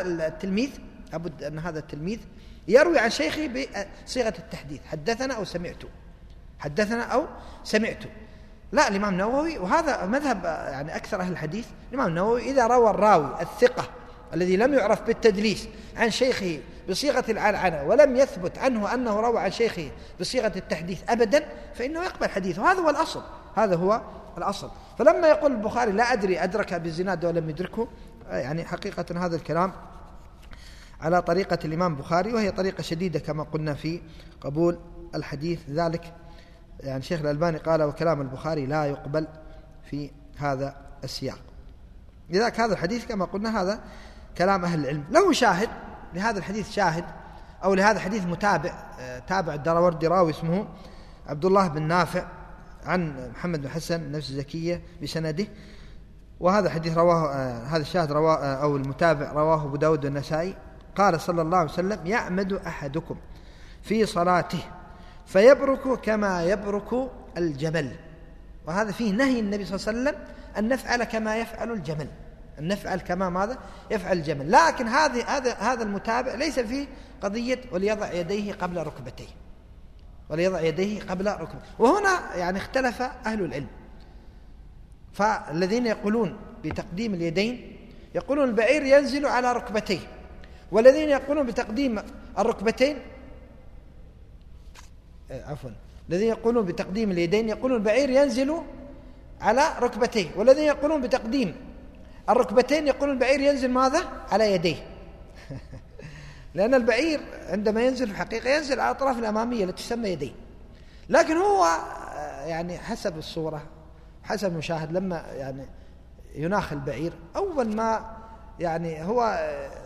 هذا التلميذ يروي عن شيخه بصيغة التحديث، حدثنا أو سمعت. لا، الإمام النووي، وهذا مذهب يعني أكثر أهل الحديث، الإمام النووي إذا روى الراوي الثقة الذي لم يعرف بالتدليس عن شيخه بصيغة العنعنة ولم يثبت عنه أنه روى عن شيخه بصيغة التحديث أبدا، فإنه يقبل حديثه. هذا هو الأصل. فلما يقول البخاري لا أدري أدرك بالزناد ولم يدركه، يعني حقيقة هذا الكلام على طريقة الإمام البخاري، وهي طريقة شديدة كما قلنا في قبول الحديث. ذلك يعني شيخ الألباني قال وكلام البخاري لا يقبل في هذا السياق. لذلك هذا الحديث كما قلنا هذا كلام أهل العلم. له شاهد لهذا الحديث، شاهد أو لهذا الحديث متابع، تابع الدراوردي راوي اسمه عبد الله بن نافع عن محمد بن حسن نفس زكية بسنده. وهذا الحديث رواه، هذا الشاهد رواه أو المتابع رواه أبو داود والنسائي. قال صلى الله عليه وسلم: يعمد أحدكم في صلاته فيبرك كما يبرك الجمل. وهذا فيه نهي النبي صلى الله عليه وسلم أن نفعل كما يفعل الجمل، أن نفعل كما ماذا يفعل الجمل. لكن هذا المتابع ليس فيه قضية وليضع يديه قبل ركبتيه، وليضع يديه قبل ركبتيه. وهنا يعني اختلف أهل العلم، فالذين يقولون بتقديم اليدين يقولون البعير ينزل على ركبتيه، والذين يقولون بتقديم الركبتين الذين يقولون بتقديم اليدين يقولون البعير ينزل على ركبتيه، والذين يقولون بتقديم الركبتين يقولون البعير ينزل ماذا؟ على يديه. لأن البعير عندما ينزل في الحقيقة ينزل على الأطراف الأمامية التي تسمى يدين. لكن هو يعني حسب الصورة حسب المشاهد لما يعني يناخ البعير أول ما يعني هو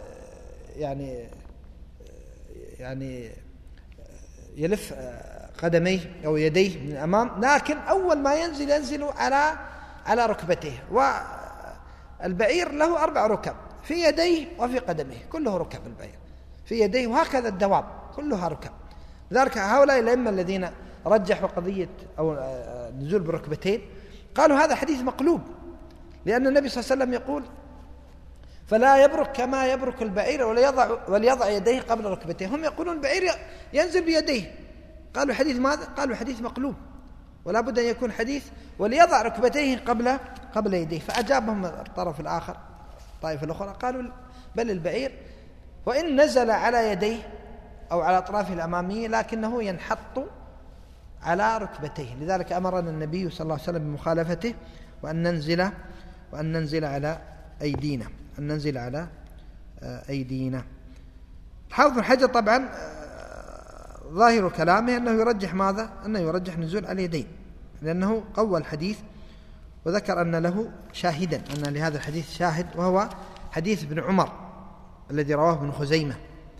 يعني يلف قدميه أو يديه من الأمام، لكن أول ما ينزل على ركبتيه. والبعير له 4 ركب في يديه وفي قدميه، كله ركب البعير في يديه، وهكذا الدواب كلها ركب. لذلك هؤلاء الأئمة الذين رجحوا قضية أو نزول بالركبتين قالوا هذا حديث مقلوب، لأن النبي صلى الله عليه وسلم يقول: فلا يبرك كما يبرك البعير وليضع يديه قبل ركبتيه. هم يقولون البعير ينزل بيديه، قالوا حديث ماذا؟ قالوا حديث مقلوب، ولا بد أن يكون حديث وليضع ركبتيه قبل يديه. فأجابهم الطرف الآخر، الطائفة الأخرى، قالوا بل البعير وإن نزل على يديه أو على أطرافه الأمامية لكنه ينحط على ركبتيه. لذلك أمرنا النبي صلى الله عليه وسلم بمخالفته وأن ننزل على أيدينا، أن ننزل على أيدينا. حافظ بن حجر طبعا ظاهر كلامه أنه يرجح ماذا؟ أنه يرجح نزول على اليدين، لأنه قوى الحديث وذكر أن له شاهدا، أن لهذا الحديث شاهد، وهو حديث ابن عمر الذي رواه ابن خزيمة.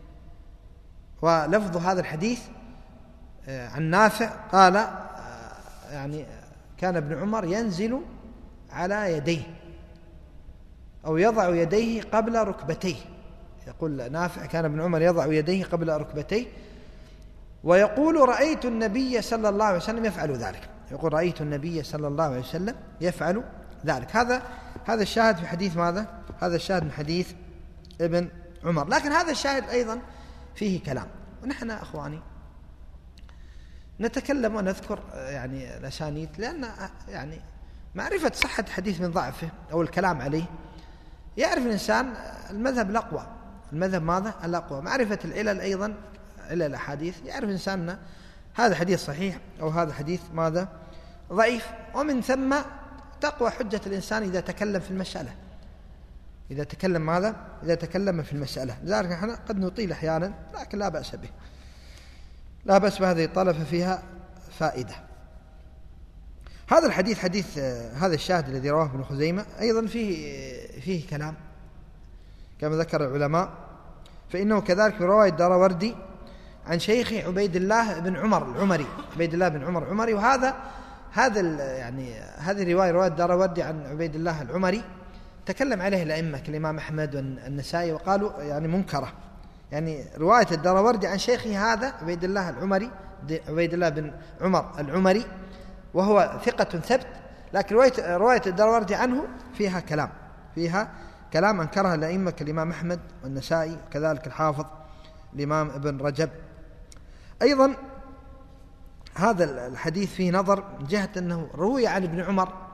ولفظ هذا الحديث عن نافع قال يعني كان ابن عمر ينزل على يديه أو يضع يديه قبل ركبتيه. يقول نافع كان ابن عمر يضع يديه قبل ركبتيه، ويقول: رأيت النبي صلى الله عليه وسلم يفعل ذلك. يقول: رأيت النبي صلى الله عليه وسلم يفعل ذلك. هذا الشاهد في حديث ماذا؟ هذا الشاهد من حديث ابن عمر. لكن هذا الشاهد أيضا فيه كلام، ونحن أخواني نتكلم ونذكر يعني الأسانيد، لأن يعني معرفة صحة حديث من ضعفه أو الكلام عليه يعرف الإنسان المذهب الأقوى. المذهب ماذا؟ الأقوى. معرفة العلل أيضا، علل الأحاديث، يعرف الإنسان أن هذا حديث صحيح أو هذا حديث ماذا؟ ضعيف. ومن ثم تقوى حجة الإنسان إذا تكلم في المسألة، إذا تكلم ماذا؟ إذا تكلم في المسألة. لذلك نحن قد نطيل أحيانا، لكن لا بأس به، لا بأس بهذه الطلبة فيها فائدة. هذا الحديث حديث هذا الشاهد الذي رواه ابن خزيمة أيضا فيه كلام كما ذكر العلماء، فإنه كذلك برواية الدراوردي عن شيخ عبيد الله بن عمر العمري، عبيد الله بن عمر العمري. وهذا يعني هذه رواية الدراوردي عن عبيد الله العمري تكلم عليه الأئمة كالإمام أحمد والنسائي وقالوا يعني منكرة. يعني رواية الدراوردي عن شيخه هذا عبيد الله العمري، عبيد الله بن عمر العمري، وهو ثقة ثبت، لكن رواية الدراوردي عنه فيها كلام أنكرها الأئمة كالإمام أحمد والنسائي، كذلك الحافظ الإمام ابن رجب. أيضا هذا الحديث فيه نظر من جهة أنه روي عن ابن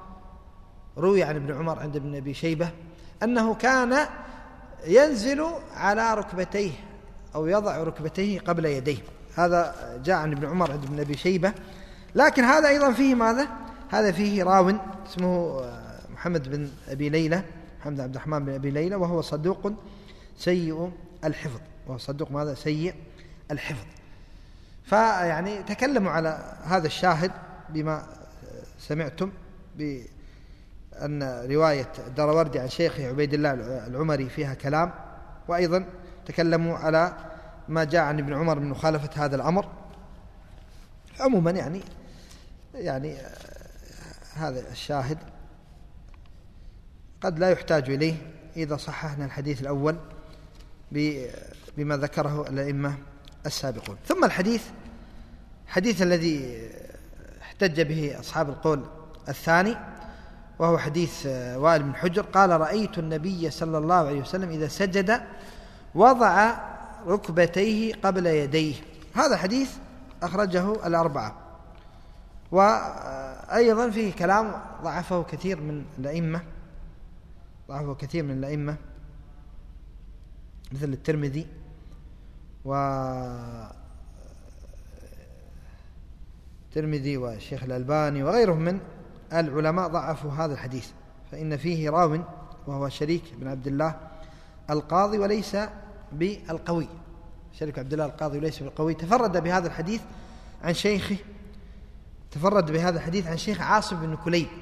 عمر عند ابن أبي شيبة أنه كان ينزل على ركبتيه أو يضع ركبتيه قبل يديه. هذا جاء عن ابن عمر عند ابن أبي شيبة. لكن هذا أيضا فيه ماذا؟ هذا فيه راو اسمه محمد بن أبي ليلى، محمد عبد الرحمن بن أبي ليلى، وهو صدوق سيء الحفظ، وهو صدوق ماذا؟ سيء الحفظ. فيعني تكلموا على هذا الشاهد بما سمعتم أن رواية الدراوردي عن شيخه عبيد الله العمري فيها كلام، وأيضا تكلموا على ما جاء عن ابن عمر من مخالفة هذا الأمر. عموما يعني هذا الشاهد قد لا يحتاج إليه إذا صححنا الحديث الأول بما ذكره الأئمة السابقون. ثم الحديث الذي احتج به أصحاب القول الثاني، وهو حديث وائل بن حجر قال: رأيت النبي صلى الله عليه وسلم إذا سجد وضع ركبتيه قبل يديه. هذا حديث أخرجه الأربعة، وأيضا فيه كلام ضعفه كثير من الأئمة مثل الترمذي والشيخ الألباني وغيرهم من العلماء ضعفوا هذا الحديث، فإن فيه راو وهو شريك بن عبد الله القاضي وليس بالقوي. شريك عبد الله القاضي وليس بالقوي تفرد بهذا الحديث عن شيخ عاصم بن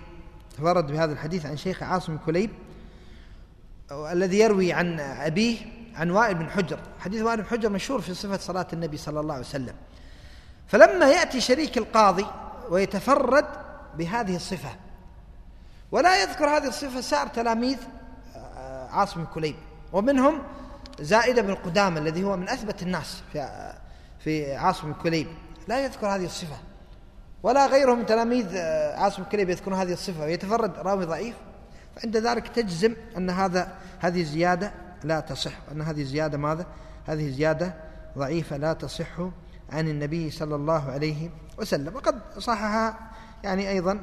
كليب، الذي يروي عن أبيه عن وائل بن حجر. حديث وائل بن حجر مشهور في صفة صلاة النبي صلى الله عليه وسلم. فلما يأتي شريك القاضي ويتفرد بهذه الصفة ولا يذكر هذه الصفة سائر تلاميذ عاصم بن كليب، ومنهم زائدة بن قدامة الذي هو من أثبت الناس في عاصم بن كليب، لا يذكر هذه الصفة، ولا غيرهم من تلاميذ عاصم بن كليب يذكرون هذه الصفة، ويتفرد راوي ضعيف، فعند ذلك تجزم أن هذه الزيادة لا تصح، أن هذه زيادة ضعيفة لا تصح عن النبي صلى الله عليه وسلم. وقد صحها أيضا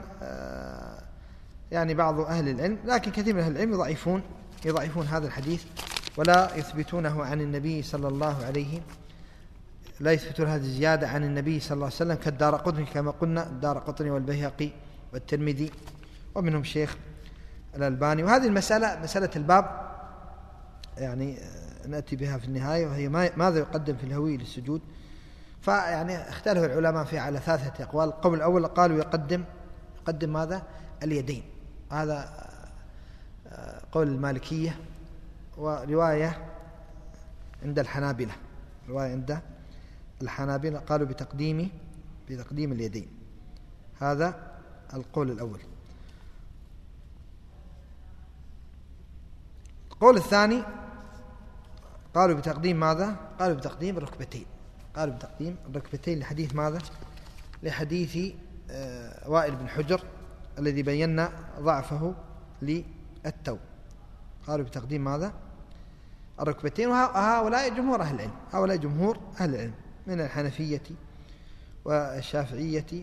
بعض أهل العلم، لكن كثير من أهل العلم يضعفون هذا الحديث ولا يثبتونه عن النبي صلى الله عليه، لا يثبتون هذه الزيادة عن النبي صلى الله عليه وسلم، كالدارقطني كما قلنا، الدارقطني والبيهقي والترمذي ومنهم شيخ الألباني. وهذه مسألة الباب نأتي بها في النهاية، وهي ماذا يقدم في الهوي للسجود. اختلف العلماء فيها على 3 أقوال. القول الأول قالوا يقدم ماذا؟ اليدين، هذا قول المالكية، ورواية عند الحنابلة قالوا بتقديم اليدين، هذا القول الأول. القول الثاني قالوا بتقديم ماذا؟ قالوا بتقديم الركبتين لحديث ماذا؟ لحديث وائل بن حجر الذي بينا ضعفه للتو. قالوا بتقديم ماذا؟ الركبتين. وهؤلاء جمهور أهل العلم من الحنفية والشافعية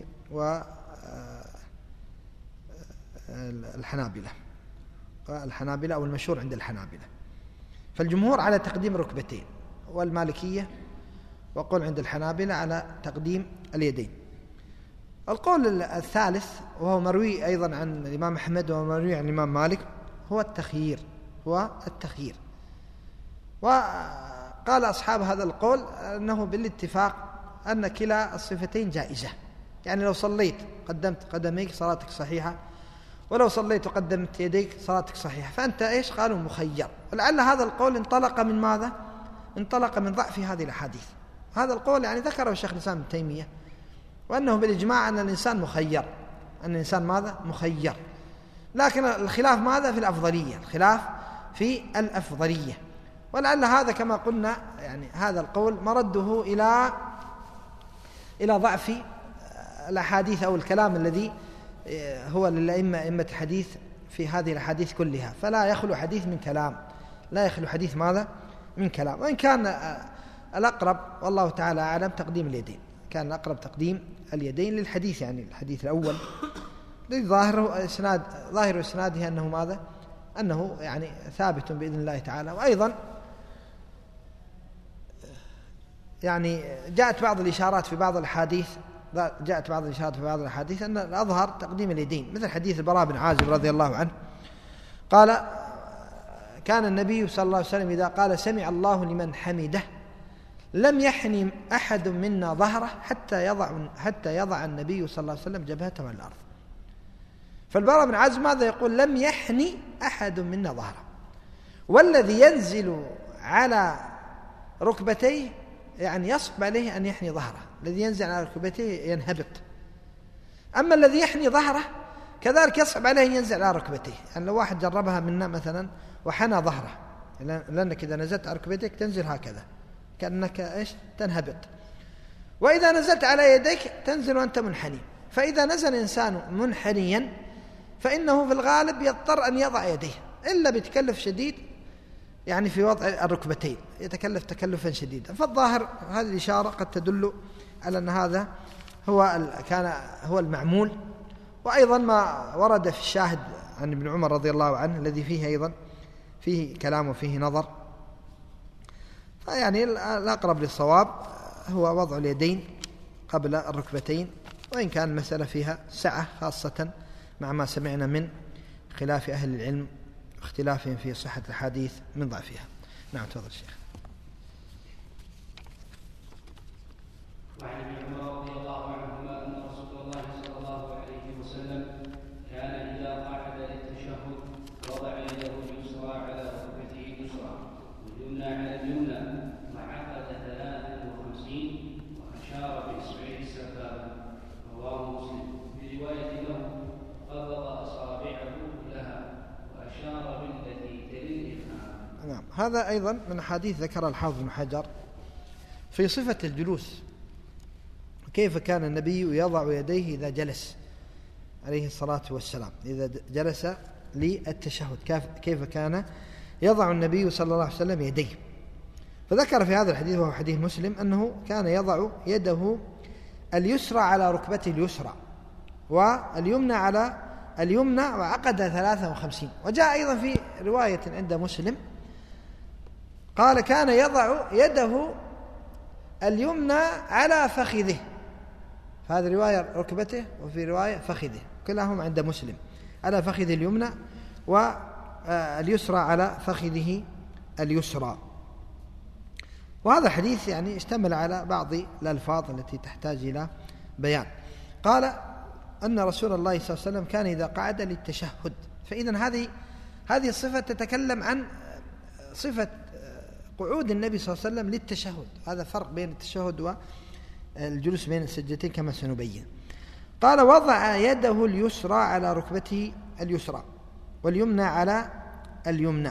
والحنابلة أو المشهور عند الحنابلة. فالجمهور على تقديم الركبتين، والمالكية وقول عند الحنابلة على تقديم اليدين. القول الثالث وهو مروي أيضا عن الإمام أحمد ومروي عن الإمام مالك هو التخيير. وقال أصحاب هذا القول أنه بالاتفاق أن كلا الصفتين جائزة، لو صليت قدمت قدميك صلاتك صحيحة، ولو صليت وقدمت يديك صلاتك صحيحة، فأنت قالوا مخير. ولعل هذا القول انطلق من ماذا؟ انطلق من ضعف هذه الأحاديث. هذا القول ذكره الشيخ الإسلام ابن تيمية، وأنه بالإجماع أن الإنسان مخير، مخير، لكن الخلاف ماذا؟ في الأفضلية. ولعل هذا كما قلنا هذا القول مرده إلى ضعف الأحاديث أو الكلام الذي هو أئمة الحديث في هذه الأحاديث كلها، فلا يخلو حديث من كلام، وإن كان الأقرب والله تعالى أعلم تقديم اليدين، كان الأقرب تقديم اليدين للحديث، الحديث الأول الذي ظاهر إسناده أنه ماذا؟ أنه ثابت بإذن الله تعالى. وأيضا جاءت بعض الإشارات في بعض الأحاديث أن الأظهر تقديم اليدين، مثل حديث البراء بن عازب رضي الله عنه قال: كان النبي صلى الله عليه وسلم إذا قال سمع الله لمن حمده لم يحني أحد منا ظهره حتى يضع النبي صلى الله عليه وسلم جبهته على الأرض. فالبراء بن عازب ماذا يقول؟ لم يحني أحد منا ظهره، والذي ينزل على ركبتيه يعني يصعب عليه أن يحني ظهره، الذي ينزل على ركبتيه ينهبط، أما الذي يحني ظهره كذلك يصعب عليه أن ينزل على ركبتيه. يعني لو واحد جربها منا مثلا وحنى ظهره، لأنك إذا نزلت على ركبتيك تنزل هكذا كأنك إيش تنهبط، وإذا نزلت على يديك تنزل وأنت منحني. فإذا نزل إنسان منحنيا فإنه في الغالب يضطر أن يضع يديه، إلا بتكلف شديد يعني في وضع الركبتين يتكلف تكلفا شديدا. فالظاهر هذه الإشارة قد تدل على أن هذا كان هو المعمول. وأيضا ما ورد في الشاهد عن ابن عمر رضي الله عنه الذي فيه أيضا فيه كلام وفيه نظر، فيعني الأقرب للصواب هو وضع اليدين قبل الركبتين، وإن كان المسألة فيها سعة خاصة مع ما سمعنا من خلاف أهل العلم واختلافهم في صحة الحديث من ضعفها. نعم تفضل الشيخ. وعن ابن عمر رضي الله عنهما أن رسول الله صلى الله عليه وسلم كان إذا قعد للتشهد وضع يده اليسرى على ركبته اليسرى واليمنى على اليمنى وعقد 53 وأشار بإصبعه السبابة. رواه مسلم. في رواية له قبض أصابعه كلها وأشار بالتي تلي الإبهام. نعم، هذا أيضا من حديث ذكر الحافظ بن حجر في صفة الجلوس، كيف كان النبي يضع يديه إذا جلس عليه الصلاة والسلام، إذا جلس للتشهد كيف كان يضع النبي صلى الله عليه وسلم يديه. فذكر في هذا الحديث وهو حديث مسلم أنه كان يضع يده اليسرى على ركبته اليسرى واليمنى على اليمنى وعقد 53. وجاء أيضا في رواية عند مسلم قال كان يضع يده اليمنى على فخذه، فهذه رواية ركبته وفي رواية فخذه، كلاهما عند مسلم، على فخذ اليمنى واليسرى على فخذه اليسرى. وهذا حديث يعني اشتمل على بعض الألفاظ التي تحتاج إلى بيان. قال أن رسول الله صلى الله عليه وسلم كان إذا قعد للتشهد، فإذا هذه الصفة تتكلم عن صفة قعود النبي صلى الله عليه وسلم للتشهد. هذا فرق بين التشهد والجلوس بين السجدتين كما سنبين. قال وضع يده اليسرى على ركبته اليسرى واليمنى على اليمنى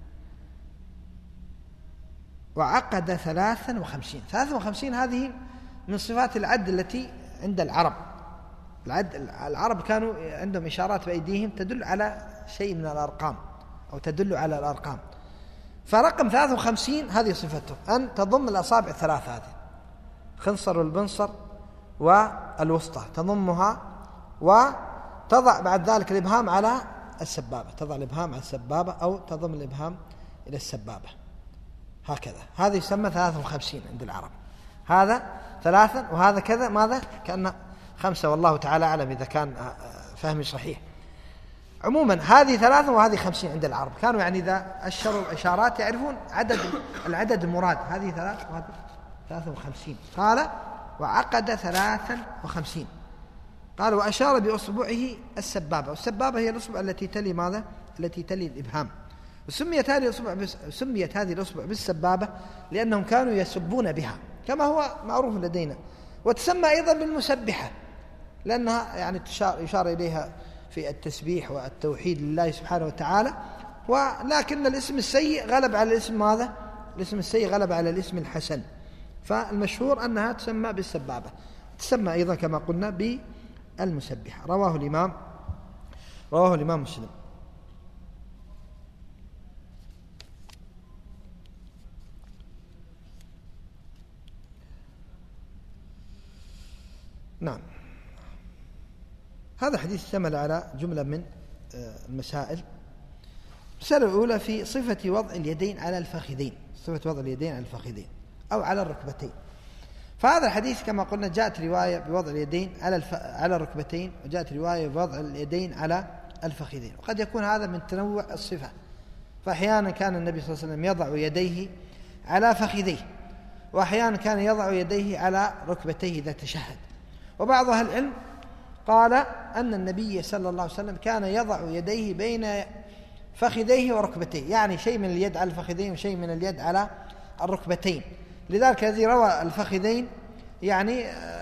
وعقد 53. هذه من صفات العد التي عند العرب. العرب كانوا عندهم إشارات بأيديهم تدل على شيء من الأرقام أو تدل على الأرقام. فرقم 53 هذه صفته، أن تضم الأصابع الثلاثة هذه، الخنصر والبنصر والوسطى، تضمها وتضع بعد ذلك الإبهام على السبابة، تضع الإبهام على السبابة أو تضم الإبهام إلى السبابة هكذا. هذا يسمى 53 عند العرب، هذا 3 وهذا كذا، ماذا كأنه 5 والله تعالى أعلم إذا كان فهمي صحيح. عموما هذه 3 وهذه 50 عند العرب، كانوا يعني إذا أشروا الإشارات يعرفون العدد المراد، هذه 3 وهذه 53. قال وعقد 53. قال وأشار بأصبعه السبابة، والسبابة هي الأصبع التي تلي ماذا؟ التي تلي الإبهام. وسميت هذه الأصبع بالسبابة لأنهم كانوا يسبون بها كما هو معروف لدينا، وتسمى أيضا بالمسبحة لأنها يعني يشار إليها في التسبيح والتوحيد لله سبحانه وتعالى. ولكن الاسم السيء غلب على الاسم ماذا؟ الاسم السيء غلب على الاسم الحسن، فالمشهور أنها تسمى بالسبابة، تسمى أيضا كما قلنا بالمسبحة. رواه الإمام مسلم. نعم، هذا الحديث اشتمل على جملة من المسائل. المسألة الأولى في صفة وضع اليدين على الفخذين، صفة وضع اليدين على الفخذين أو على الركبتين. فهذا الحديث كما قلنا جاءت رواية بوضع اليدين على الركبتين، وجاءت رواية بوضع اليدين على الفخذين، وقد يكون هذا من تنوع الصفة. فأحيانا كان النبي صلى الله عليه وسلم يضع يديه على فخذيه، وأحيانا كان يضع يديه على ركبتيه إذا تشهد. وبعض أهل العلم قال أن النبي صلى الله عليه وسلم كان يضع يديه بين فخذيه وركبتيه، يعني شيء من اليد على الفخذين وشيء من اليد على الركبتين. لذلك الذي روى الفخذين يعني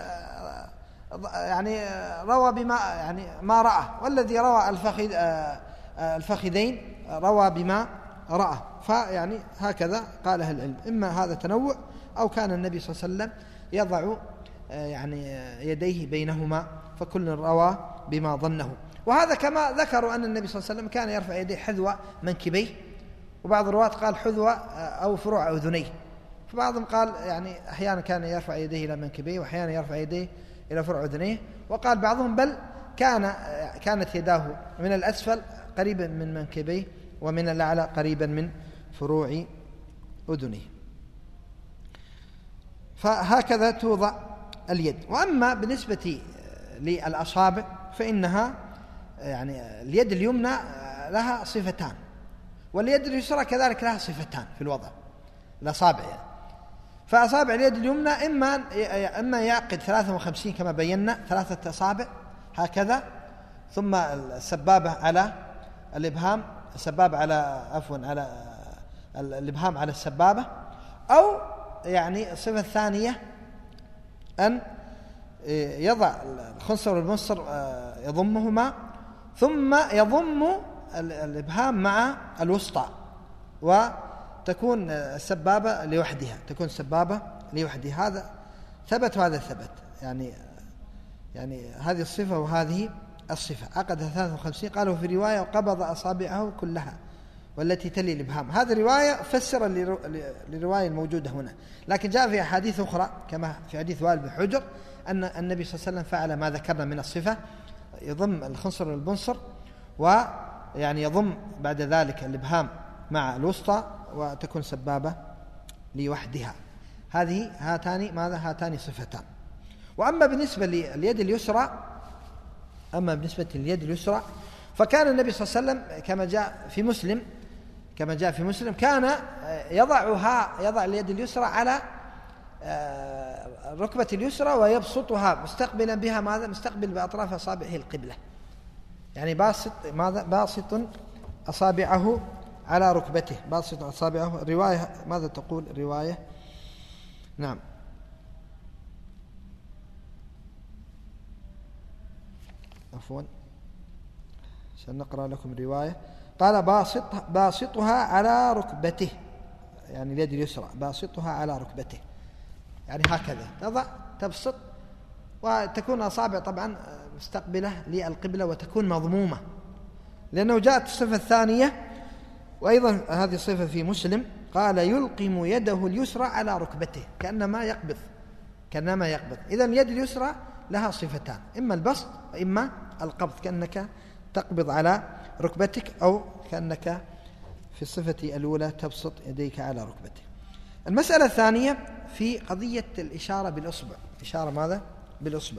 روى بما يعني ما رأى، والذي روى الفخذين روى بما رأى. فيعني هكذا قال أهل العلم، إما هذا تنوع أو كان النبي صلى الله عليه وسلم يضع يعني يديه بينهما، فكل روى بما ظنه. وهذا كما ذكروا أن النبي صلى الله عليه وسلم كان يرفع يديه حذو منكبيه، وبعض الرواة قال حذو أو فروع أذنيه، فبعضهم قال يعني أحيانا كان يرفع يديه إلى منكبيه وأحيانا يرفع يديه إلى فروع أذنيه، وقال بعضهم بل كانت يداه من الأسفل قريبا من منكبيه ومن الأعلى قريبا من فروع أذنيه. فهكذا توضع اليد. وأما بالنسبة للأصابع فإنها يعني اليد اليمنى لها صفتان، واليد اليسرى كذلك لها صفتان في الوضع الأصابع يعني. فأصابع اليد اليمنى إما يعقد 53 كما بينا 3 أصابع هكذا، ثم السبابة على الإبهام، السبابة على الإبهام على السبابة، أو يعني الصفة الثانية أن يضع الخنصر والمنصر يضمهما ثم يضم الإبهام مع الوسطى، وتكون السبابة لوحدها، تكون السبابة لوحدها. هذا ثبت وهذا ثبت، يعني هذه الصفة وهذه الصفة. عقد 53 قالوا في رواية وقبض أصابعه كلها والتي تلي الإبهام. هذه رواية فسر للرواية الموجودة هنا، لكن جاء في أحاديث أخرى كما في حديث وائل بن حجر أن النبي صلى الله عليه وسلم فعل ما ذكرنا من الصفة، يضم الخنصر والبنصر ويعني يضم بعد ذلك الإبهام مع الوسطى، وتكون سبابة لوحدها. هاتان صفتان. وأما بالنسبة لليد اليسرى فكان النبي صلى الله عليه وسلم كما جاء في مسلم كان يضع اليد اليسرى على الركبة اليسرى ويبسطها مستقبلا بها مستقبل بأطراف أصابعه القبلة، يعني باسط أصابعه على ركبته، باسط أصابعه. الرواية ماذا تقول الرواية؟ نعم، عفوا سنقرأ لكم الرواية. قال باسطها على ركبته، يعني اليد اليسرى باسطها على ركبته، يعني هكذا تبسط، وتكون أصابع طبعا مستقبلة للقبلة وتكون مضمومة، لأنه جاءت الصفة الثانية وأيضا هذه الصفة في مسلم، قال يلقم يده اليسرى على ركبته كأنما يقبض. إذن اليد اليسرى لها صفتان، إما البسط وإما القبض، كأنك تقبض على ركبتك، أو كأنك في الصفة الأولى تبسط يديك على ركبتك. المسألة الثانية في قضية الإشارة بالأصبع. إشارة ماذا؟ بالأصبع.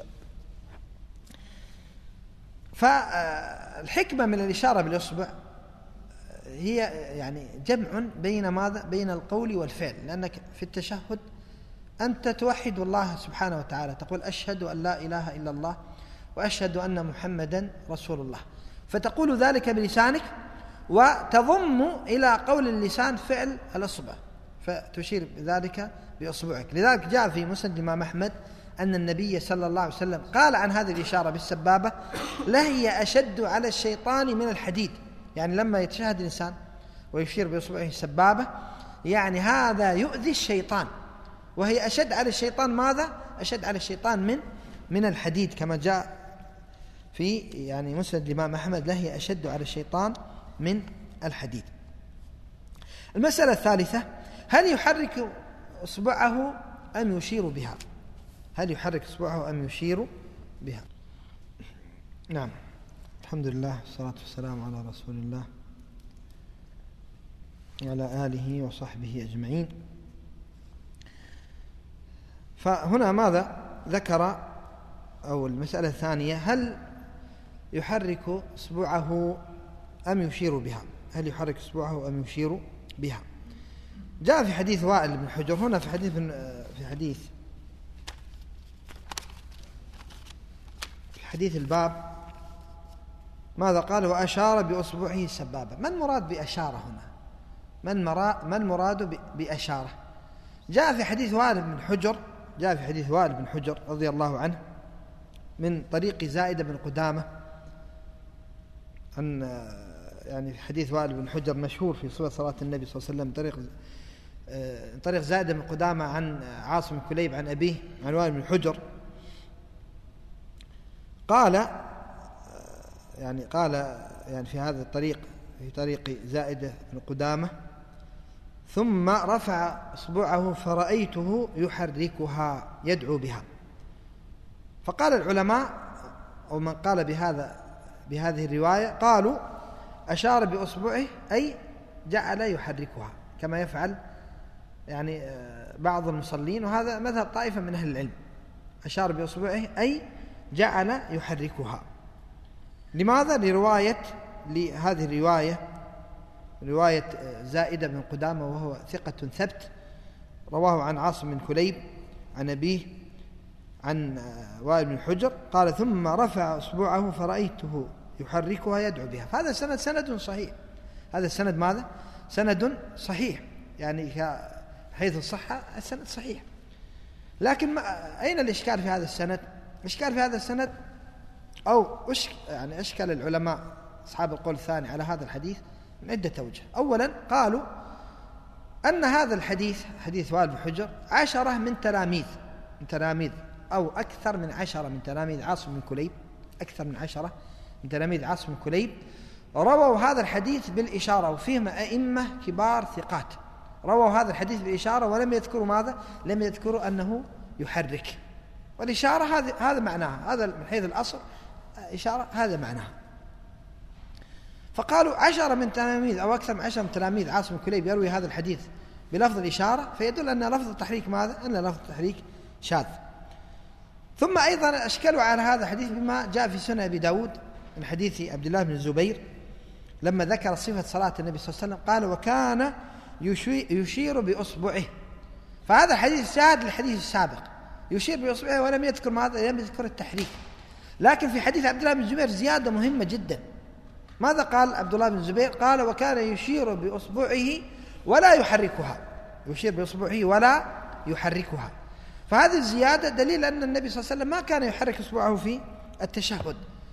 فالحكمة من الإشارة بالأصبع هي يعني جمع بين ماذا؟ بين القول والفعل، لأنك في التشهد أنت توحد الله سبحانه وتعالى، تقول أشهد أن لا إله إلا الله وأشهد أن محمدا رسول الله، فتقول ذلك بلسانك وتضم إلى قول اللسان فعل الأصبع، فتشير ذلك بأصبعك. لذلك جاء في مسند الإمام أحمد أن النبي صلى الله عليه وسلم قال عن هذه الإشارة بالسبابة لهي أشد على الشيطان من الحديد، يعني لما يتشهد الإنسان ويشير بأصبعه السبابة يعني هذا يؤذي الشيطان، وهي أشد على الشيطان ماذا؟ أشد على الشيطان من الحديد، كما جاء في يعني مسند الإمام أحمد لهي أشد على الشيطان من الحديد. المسألة الثالثة، هل يحرك إصبعه أم يشير بها؟ هل يحرك إصبعه أم يشير بها؟ نعم، الحمد لله والصلاة والسلام على رسول الله وعلى آله وصحبه أجمعين. فهنا ماذا ذكر؟ أو المسألة الثانية، هل يحرك إصبعه أم يشير بها؟ هل يحرك إصبعه أم يشير بها؟ جاء في حديث وائل بن حجر، هنا في حديث حديث الباب ماذا قال؟ وأشار بأصبعه السبابة. ما المراد بأشارة هنا؟ ما المراد بأشارة؟ جاء في حديث وائل بن حجر رضي الله عنه من طريق زائدة بن قدامة، عن يعني حديث وائل بن حجر مشهور في صفة صلاة النبي صلى الله عليه وسلم، طريق زائدة بن قدامة عن عاصم بن كليب عن أبيه عن وائل بن حجر قال في هذا الطريق، في طريق زائدة بن قدامة: ثم رفع إصبعه فرأيته يحركها يدعو بها. فقال العلماء أو من قال بهذه الرواية قالوا أشار بإصبعه أي جعل يحركها كما يفعل يعني بعض المصلين، وهذا مذهب طائفة من أهل العلم. أشار بإصبعه أي جعل يحركها. لماذا؟ لهذه الرواية، رواية زائدة بن قدامة وهو ثقة ثبت، رواه عن عاصم بن كليب عن أبيه عن وائل بن حجر قال: ثم رفع إصبعه فرأيته يحركها يدعو بها. فهذا سند صحيح. هذا السند ماذا؟ سند صحيح، يعني حيث الصحة السند صحيح. لكن أين الإشكال في هذا السند؟ الإشكال في هذا السند يعني أشكل العلماء أصحاب القول الثاني على هذا الحديث من عدة أوجه. أولا قالوا أن هذا الحديث حديث وائل بن حجر 10 من تلاميذ أو أكثر من 10 من تلاميذ عاصم بن كليب، أكثر من 10 من تلاميذ عاصم بن كليب رووا هذا الحديث بالإشارة، وفيهم أئمة كبار ثقات رووا هذا الحديث بالإشارة ولم يذكروا ماذا؟ لم يذكروا أنه يحرك. والإشارة هذا معناها، هذا من حيث الأصل إشارة هذا معناها. فقالوا 10 من تلاميذ أو أكثر من 10 من تلاميذ عاصم بن كليب يروي هذا الحديث بلفظ الإشارة، فيدل أن لفظ التحريك ماذا؟ أن لفظ التحريك شاذ. ثم أيضا أشكلوا على هذا الحديث بما جاء في سنن أبي داود من حديث عبد الله بن الزبير لما ذكر صفة صلاة النبي صلى الله عليه وسلم قال: وكان يشير بأصبعه. فهذا الحديث شاهد للحديث السابق، يشير بأصبعه ولم يذكر ماذا؟ لم يذكر التحريك. لكن في حديث عبد الله بن الزبير زيادة مهمة جدا. ماذا قال عبد الله بن الزبير؟ قال: وكان يشير بأصبعه ولا يحركها، يشير بأصبعه ولا يحركها. فهذه الزيادة دليل أن النبي صلى الله عليه وسلم ما كان يحرك إصبعه في التشهد.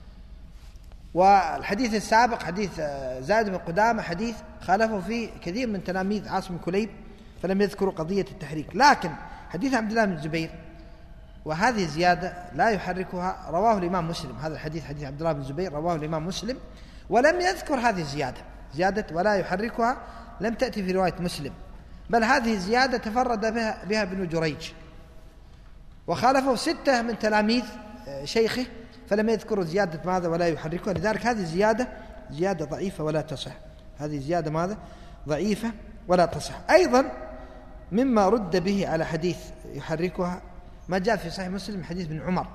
والحديث السابق حديث زائد بن قدامة حديث خالفه فيه كثير من تلاميذ عاصم كليب فلم يذكروا قضية التحريك. لكن حديث عبد الله بن الزبير وهذه زيادة لا يحركها رواه الإمام مسلم. هذا الحديث حديث عبد الله بن الزبير رواه الإمام مسلم ولم يذكر هذه الزيادة، زيادة ولا يحركها لم تأتي في رواية مسلم، بل هذه الزيادة تفرد بها ابن جريج، وخالفه 6 من تلاميذ شيخه فلم يذكروا زيادة ماذا؟ ولا يحركها. لذلك هذه زيادة ضعيفة ولا تصح. هذه زيادة ماذا؟ ضعيفة ولا تصح. أيضا مما رد به على حديث يحركها ما جاء في صحيح مسلم حديث ابن عمر،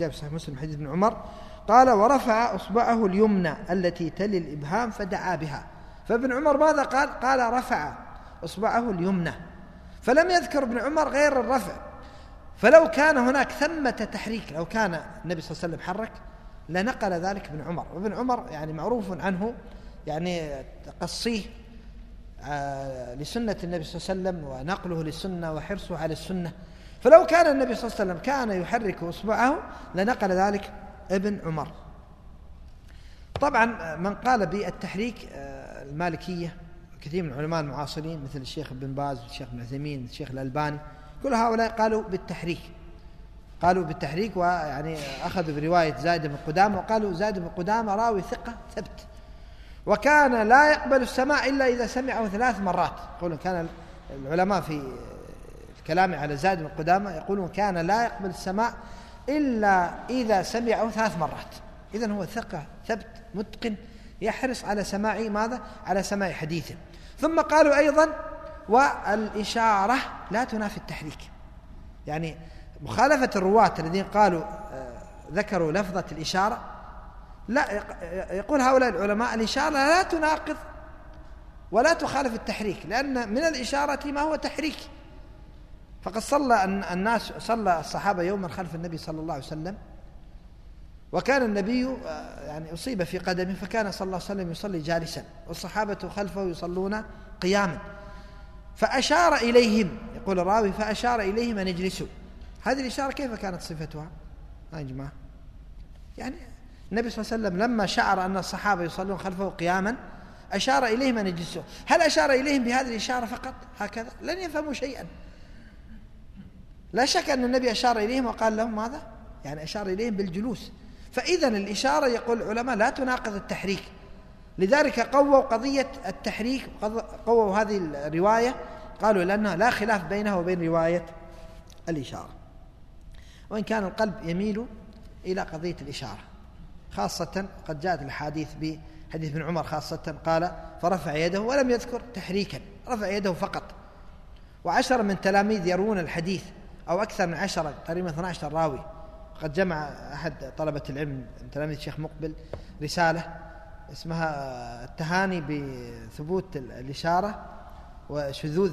قال: ورفع أصبعه اليمنى التي تلي الإبهام فدعا بها. فابن عمر ماذا قال؟ قال: رفع أصبعه اليمنى، فلم يذكر ابن عمر غير الرفع. فلو كان هناك ثمة تحريك، لو كان النبي صلى الله عليه وسلم حرك لنقل ذلك ابن عمر. وابن عمر يعني معروف عنه يعني تقصيه لسنة النبي صلى الله عليه وسلم ونقله للسنة وحرصه على السنة. فلو كان النبي صلى الله عليه وسلم كان يحرك إصبعه لنقل ذلك ابن عمر. طبعا من قال بالتحريك المالكية كثير من العلماء المعاصرين مثل الشيخ ابن باز والشيخ ابن عثيمين الشيخ الألباني، كل هؤلاء قالوا بالتحريك ويعني أخذوا برواية زائد بن قدامة وقالوا زائد بن قدامة راوي ثقة ثبت، وكان لا يقبل السماع إلا إذا سمعه 3 مرات. يقولون كان العلماء في الكلام على زائد بن قدامة يقولون كان لا يقبل السماع إلا إذا سمعه 3 مرات. إذن هو ثقة ثبت متقن يحرص على سماع ماذا؟ على سماع حديثه. ثم قالوا أيضا والإشارة لا تنافي التحريك، يعني مخالفة الرواة الذين قالوا ذكروا لفظة الإشارة، لا، يقول هؤلاء العلماء الإشارة لا تناقض ولا تخالف التحريك، لأن من الإشارة ما هو تحريك. فقد صلى الصحابة يوما خلف النبي صلى الله عليه وسلم وكان النبي يعني أصيب في قدمه، فكان صلى الله عليه وسلم يصلي جالسا والصحابة خلفه يصلون قياما، فأشار إليهم، يقول الراوي فأشار إليهم أن يجلسوا. هذه الإشارة كيف كانت صفتها يا جماعة؟ يعني النبي صلى الله عليه وسلم لما شعر أن الصحابة يصلون خلفه قياما أشار إليهم أن يجلسوا. هل أشار إليهم بهذه الإشارة فقط هكذا؟ لن يفهموا شيئا. لا شك أن النبي أشار إليهم وقال لهم ماذا؟ يعني أشار إليهم بالجلوس. فإذا الإشارة يقول العلماء لا تناقض التحريك، لذلك قووا قضية التحريك، قووا هذه الرواية، قالوا لأنها لا خلاف بينها وبين رواية الإشارة، وإن كان القلب يميل إلى قضية الإشارة، خاصة قد جاءت الحديث بحديث ابن عمر خاصة قال فرفع يده ولم يذكر تحريكا، رفع يده فقط. و10 من تلاميذ يروون الحديث أو أكثر من 10، تقريبا 12 راوي. قد جمع أحد طلبة العلم من تلاميذ الشيخ مقبل رسالة اسمها التهاني بثبوت الإشارة وشذوذ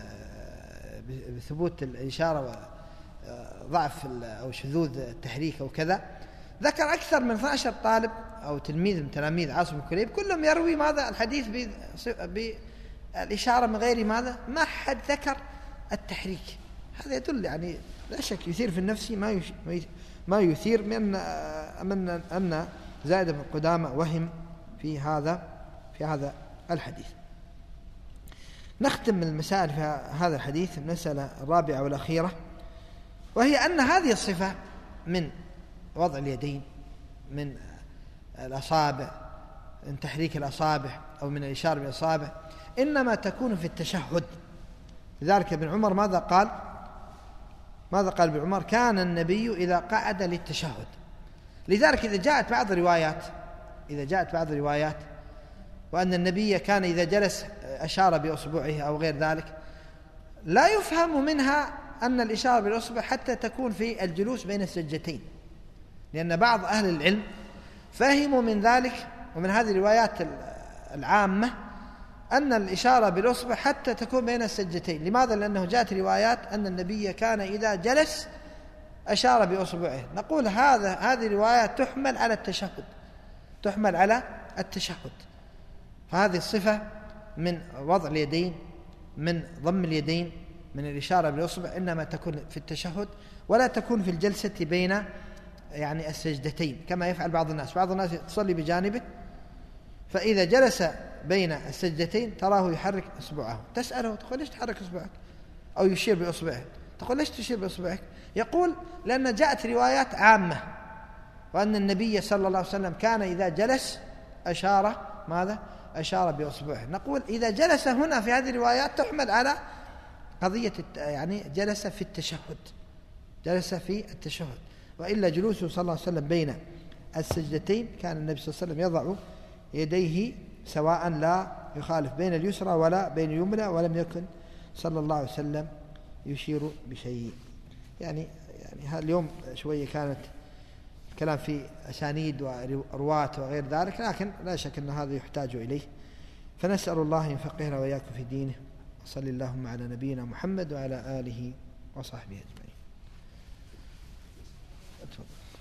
بثبوت الإشارة وضعف أو شذوذ التحريك أو كذا. ذكر أكثر من 12 طالب أو تلميذ من تلاميذ عاصم الكليب كلهم يروي ماذا؟ الحديث بالإشارة من غير ماذا؟ ما حد ذكر التحريك. هذا يدل يعني لا شك يثير في النفس ما يثير من أن زائد بن قدامة وهم في هذا الحديث. نختم المسائل في هذا الحديث المسألة الرابعة والأخيرة، وهي أن هذه الصفة من وضع اليدين، من الأصابع، من تحريك الأصابع أو من الإشارة بالأصابع، إنما تكون في التشهد. لذلك ابن عمر ماذا قال ابن عمر؟ كان النبي إذا قعد للتشهد. لذلك إذا جاءت بعض الروايات وأن النبي كان إذا جلس أشار بأصبعه أو غير ذلك، لا يفهم منها أن الإشارة بالأصبع حتى تكون في الجلوس بين السجدتين، لأن بعض أهل العلم فهموا من ذلك ومن هذه الروايات العامة أن الإشارة بالأصبع حتى تكون بين السجدتين. لماذا؟ لأنه جاءت روايات أن النبي كان إذا جلس أشار بأصبعه. نقول هذه الروايات تحمل على التشهد، فهذه الصفة من وضع اليدين، من ضم اليدين، من الإشارة بالأصبع إنما تكون في التشهد، ولا تكون في الجلسة بين يعني السجدتين كما يفعل بعض الناس تصلي بجانبه، فإذا جلس بين السجدتين تراه يحرك إصبعه، تسأله تقول ليش تحرك إصبعك؟ أو يشير بإصبعه، تقول ليش تشير بإصبعك؟ يقول لأن جاءت روايات عامة وأن النبي صلى الله عليه وسلم كان إذا جلس أشار بإصبعه. نقول إذا جلس هنا في هذه الروايات تحمل على قضية يعني جلس في التشهد، وإلا جلوسه صلى الله عليه وسلم بين السجدتين كان النبي صلى الله عليه وسلم يضع يديه سواء لا يخالف بين اليسرى ولا بين اليمنى، ولم يكن صلى الله عليه وسلم يشير بشيء. يعني اليوم شوية كانت كلام في أسانيد ورواة وغير ذلك، لكن لا شك أن هذا يحتاج إليه. فنسأل الله أن يفقهنا وإياكم في دينه، وصلى اللهم على نبينا محمد وعلى آله وصحبه أجمعين. أتفضل.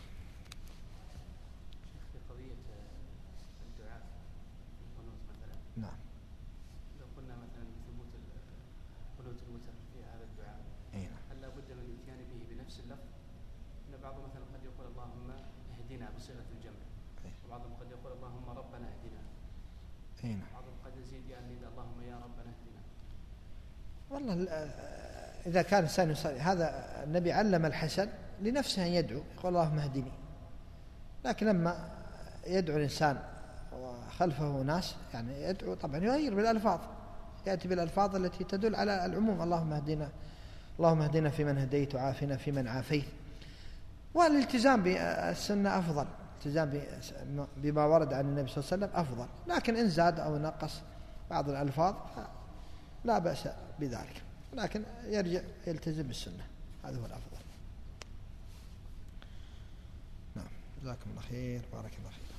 في قضية الدعاء القنوت مثلا، نعم، لو قلنا مثلا ثبوت قنوت الوتر في هذا الدعاء، هل لا بد من الاتيان به بنفس اللفظ؟ ان بعضهم مثلا قد يقول اللهم اهدنا بصيغة الجمع، وبعضهم قد يقول اللهم ربنا اهدنا، بعضهم قد يزيد يعني اللهم يا ربنا اهدنا. والله إذا كان الإنسان يصلي، هذا النبي علم الحسن لنفسه أن يدعو، يقول اللهم اهدني، لكن لما يدعو الإنسان وخلفه ناس يعني يدعو طبعا يغير بالألفاظ، يأتي بالألفاظ التي تدل على العموم، اللهم اهدنا فيمن هديت وعافنا فيمن عافيت. والالتزام بالسنة أفضل، الالتزام بما ورد عن النبي صلى الله عليه وسلم أفضل، لكن إن زاد أو نقص بعض الألفاظ لا بأس بذلك، لكن يرجع يلتزم بالسنة، هذا هو الأفضل. نعم، جزاكم الله خير، بارك الله فيكم.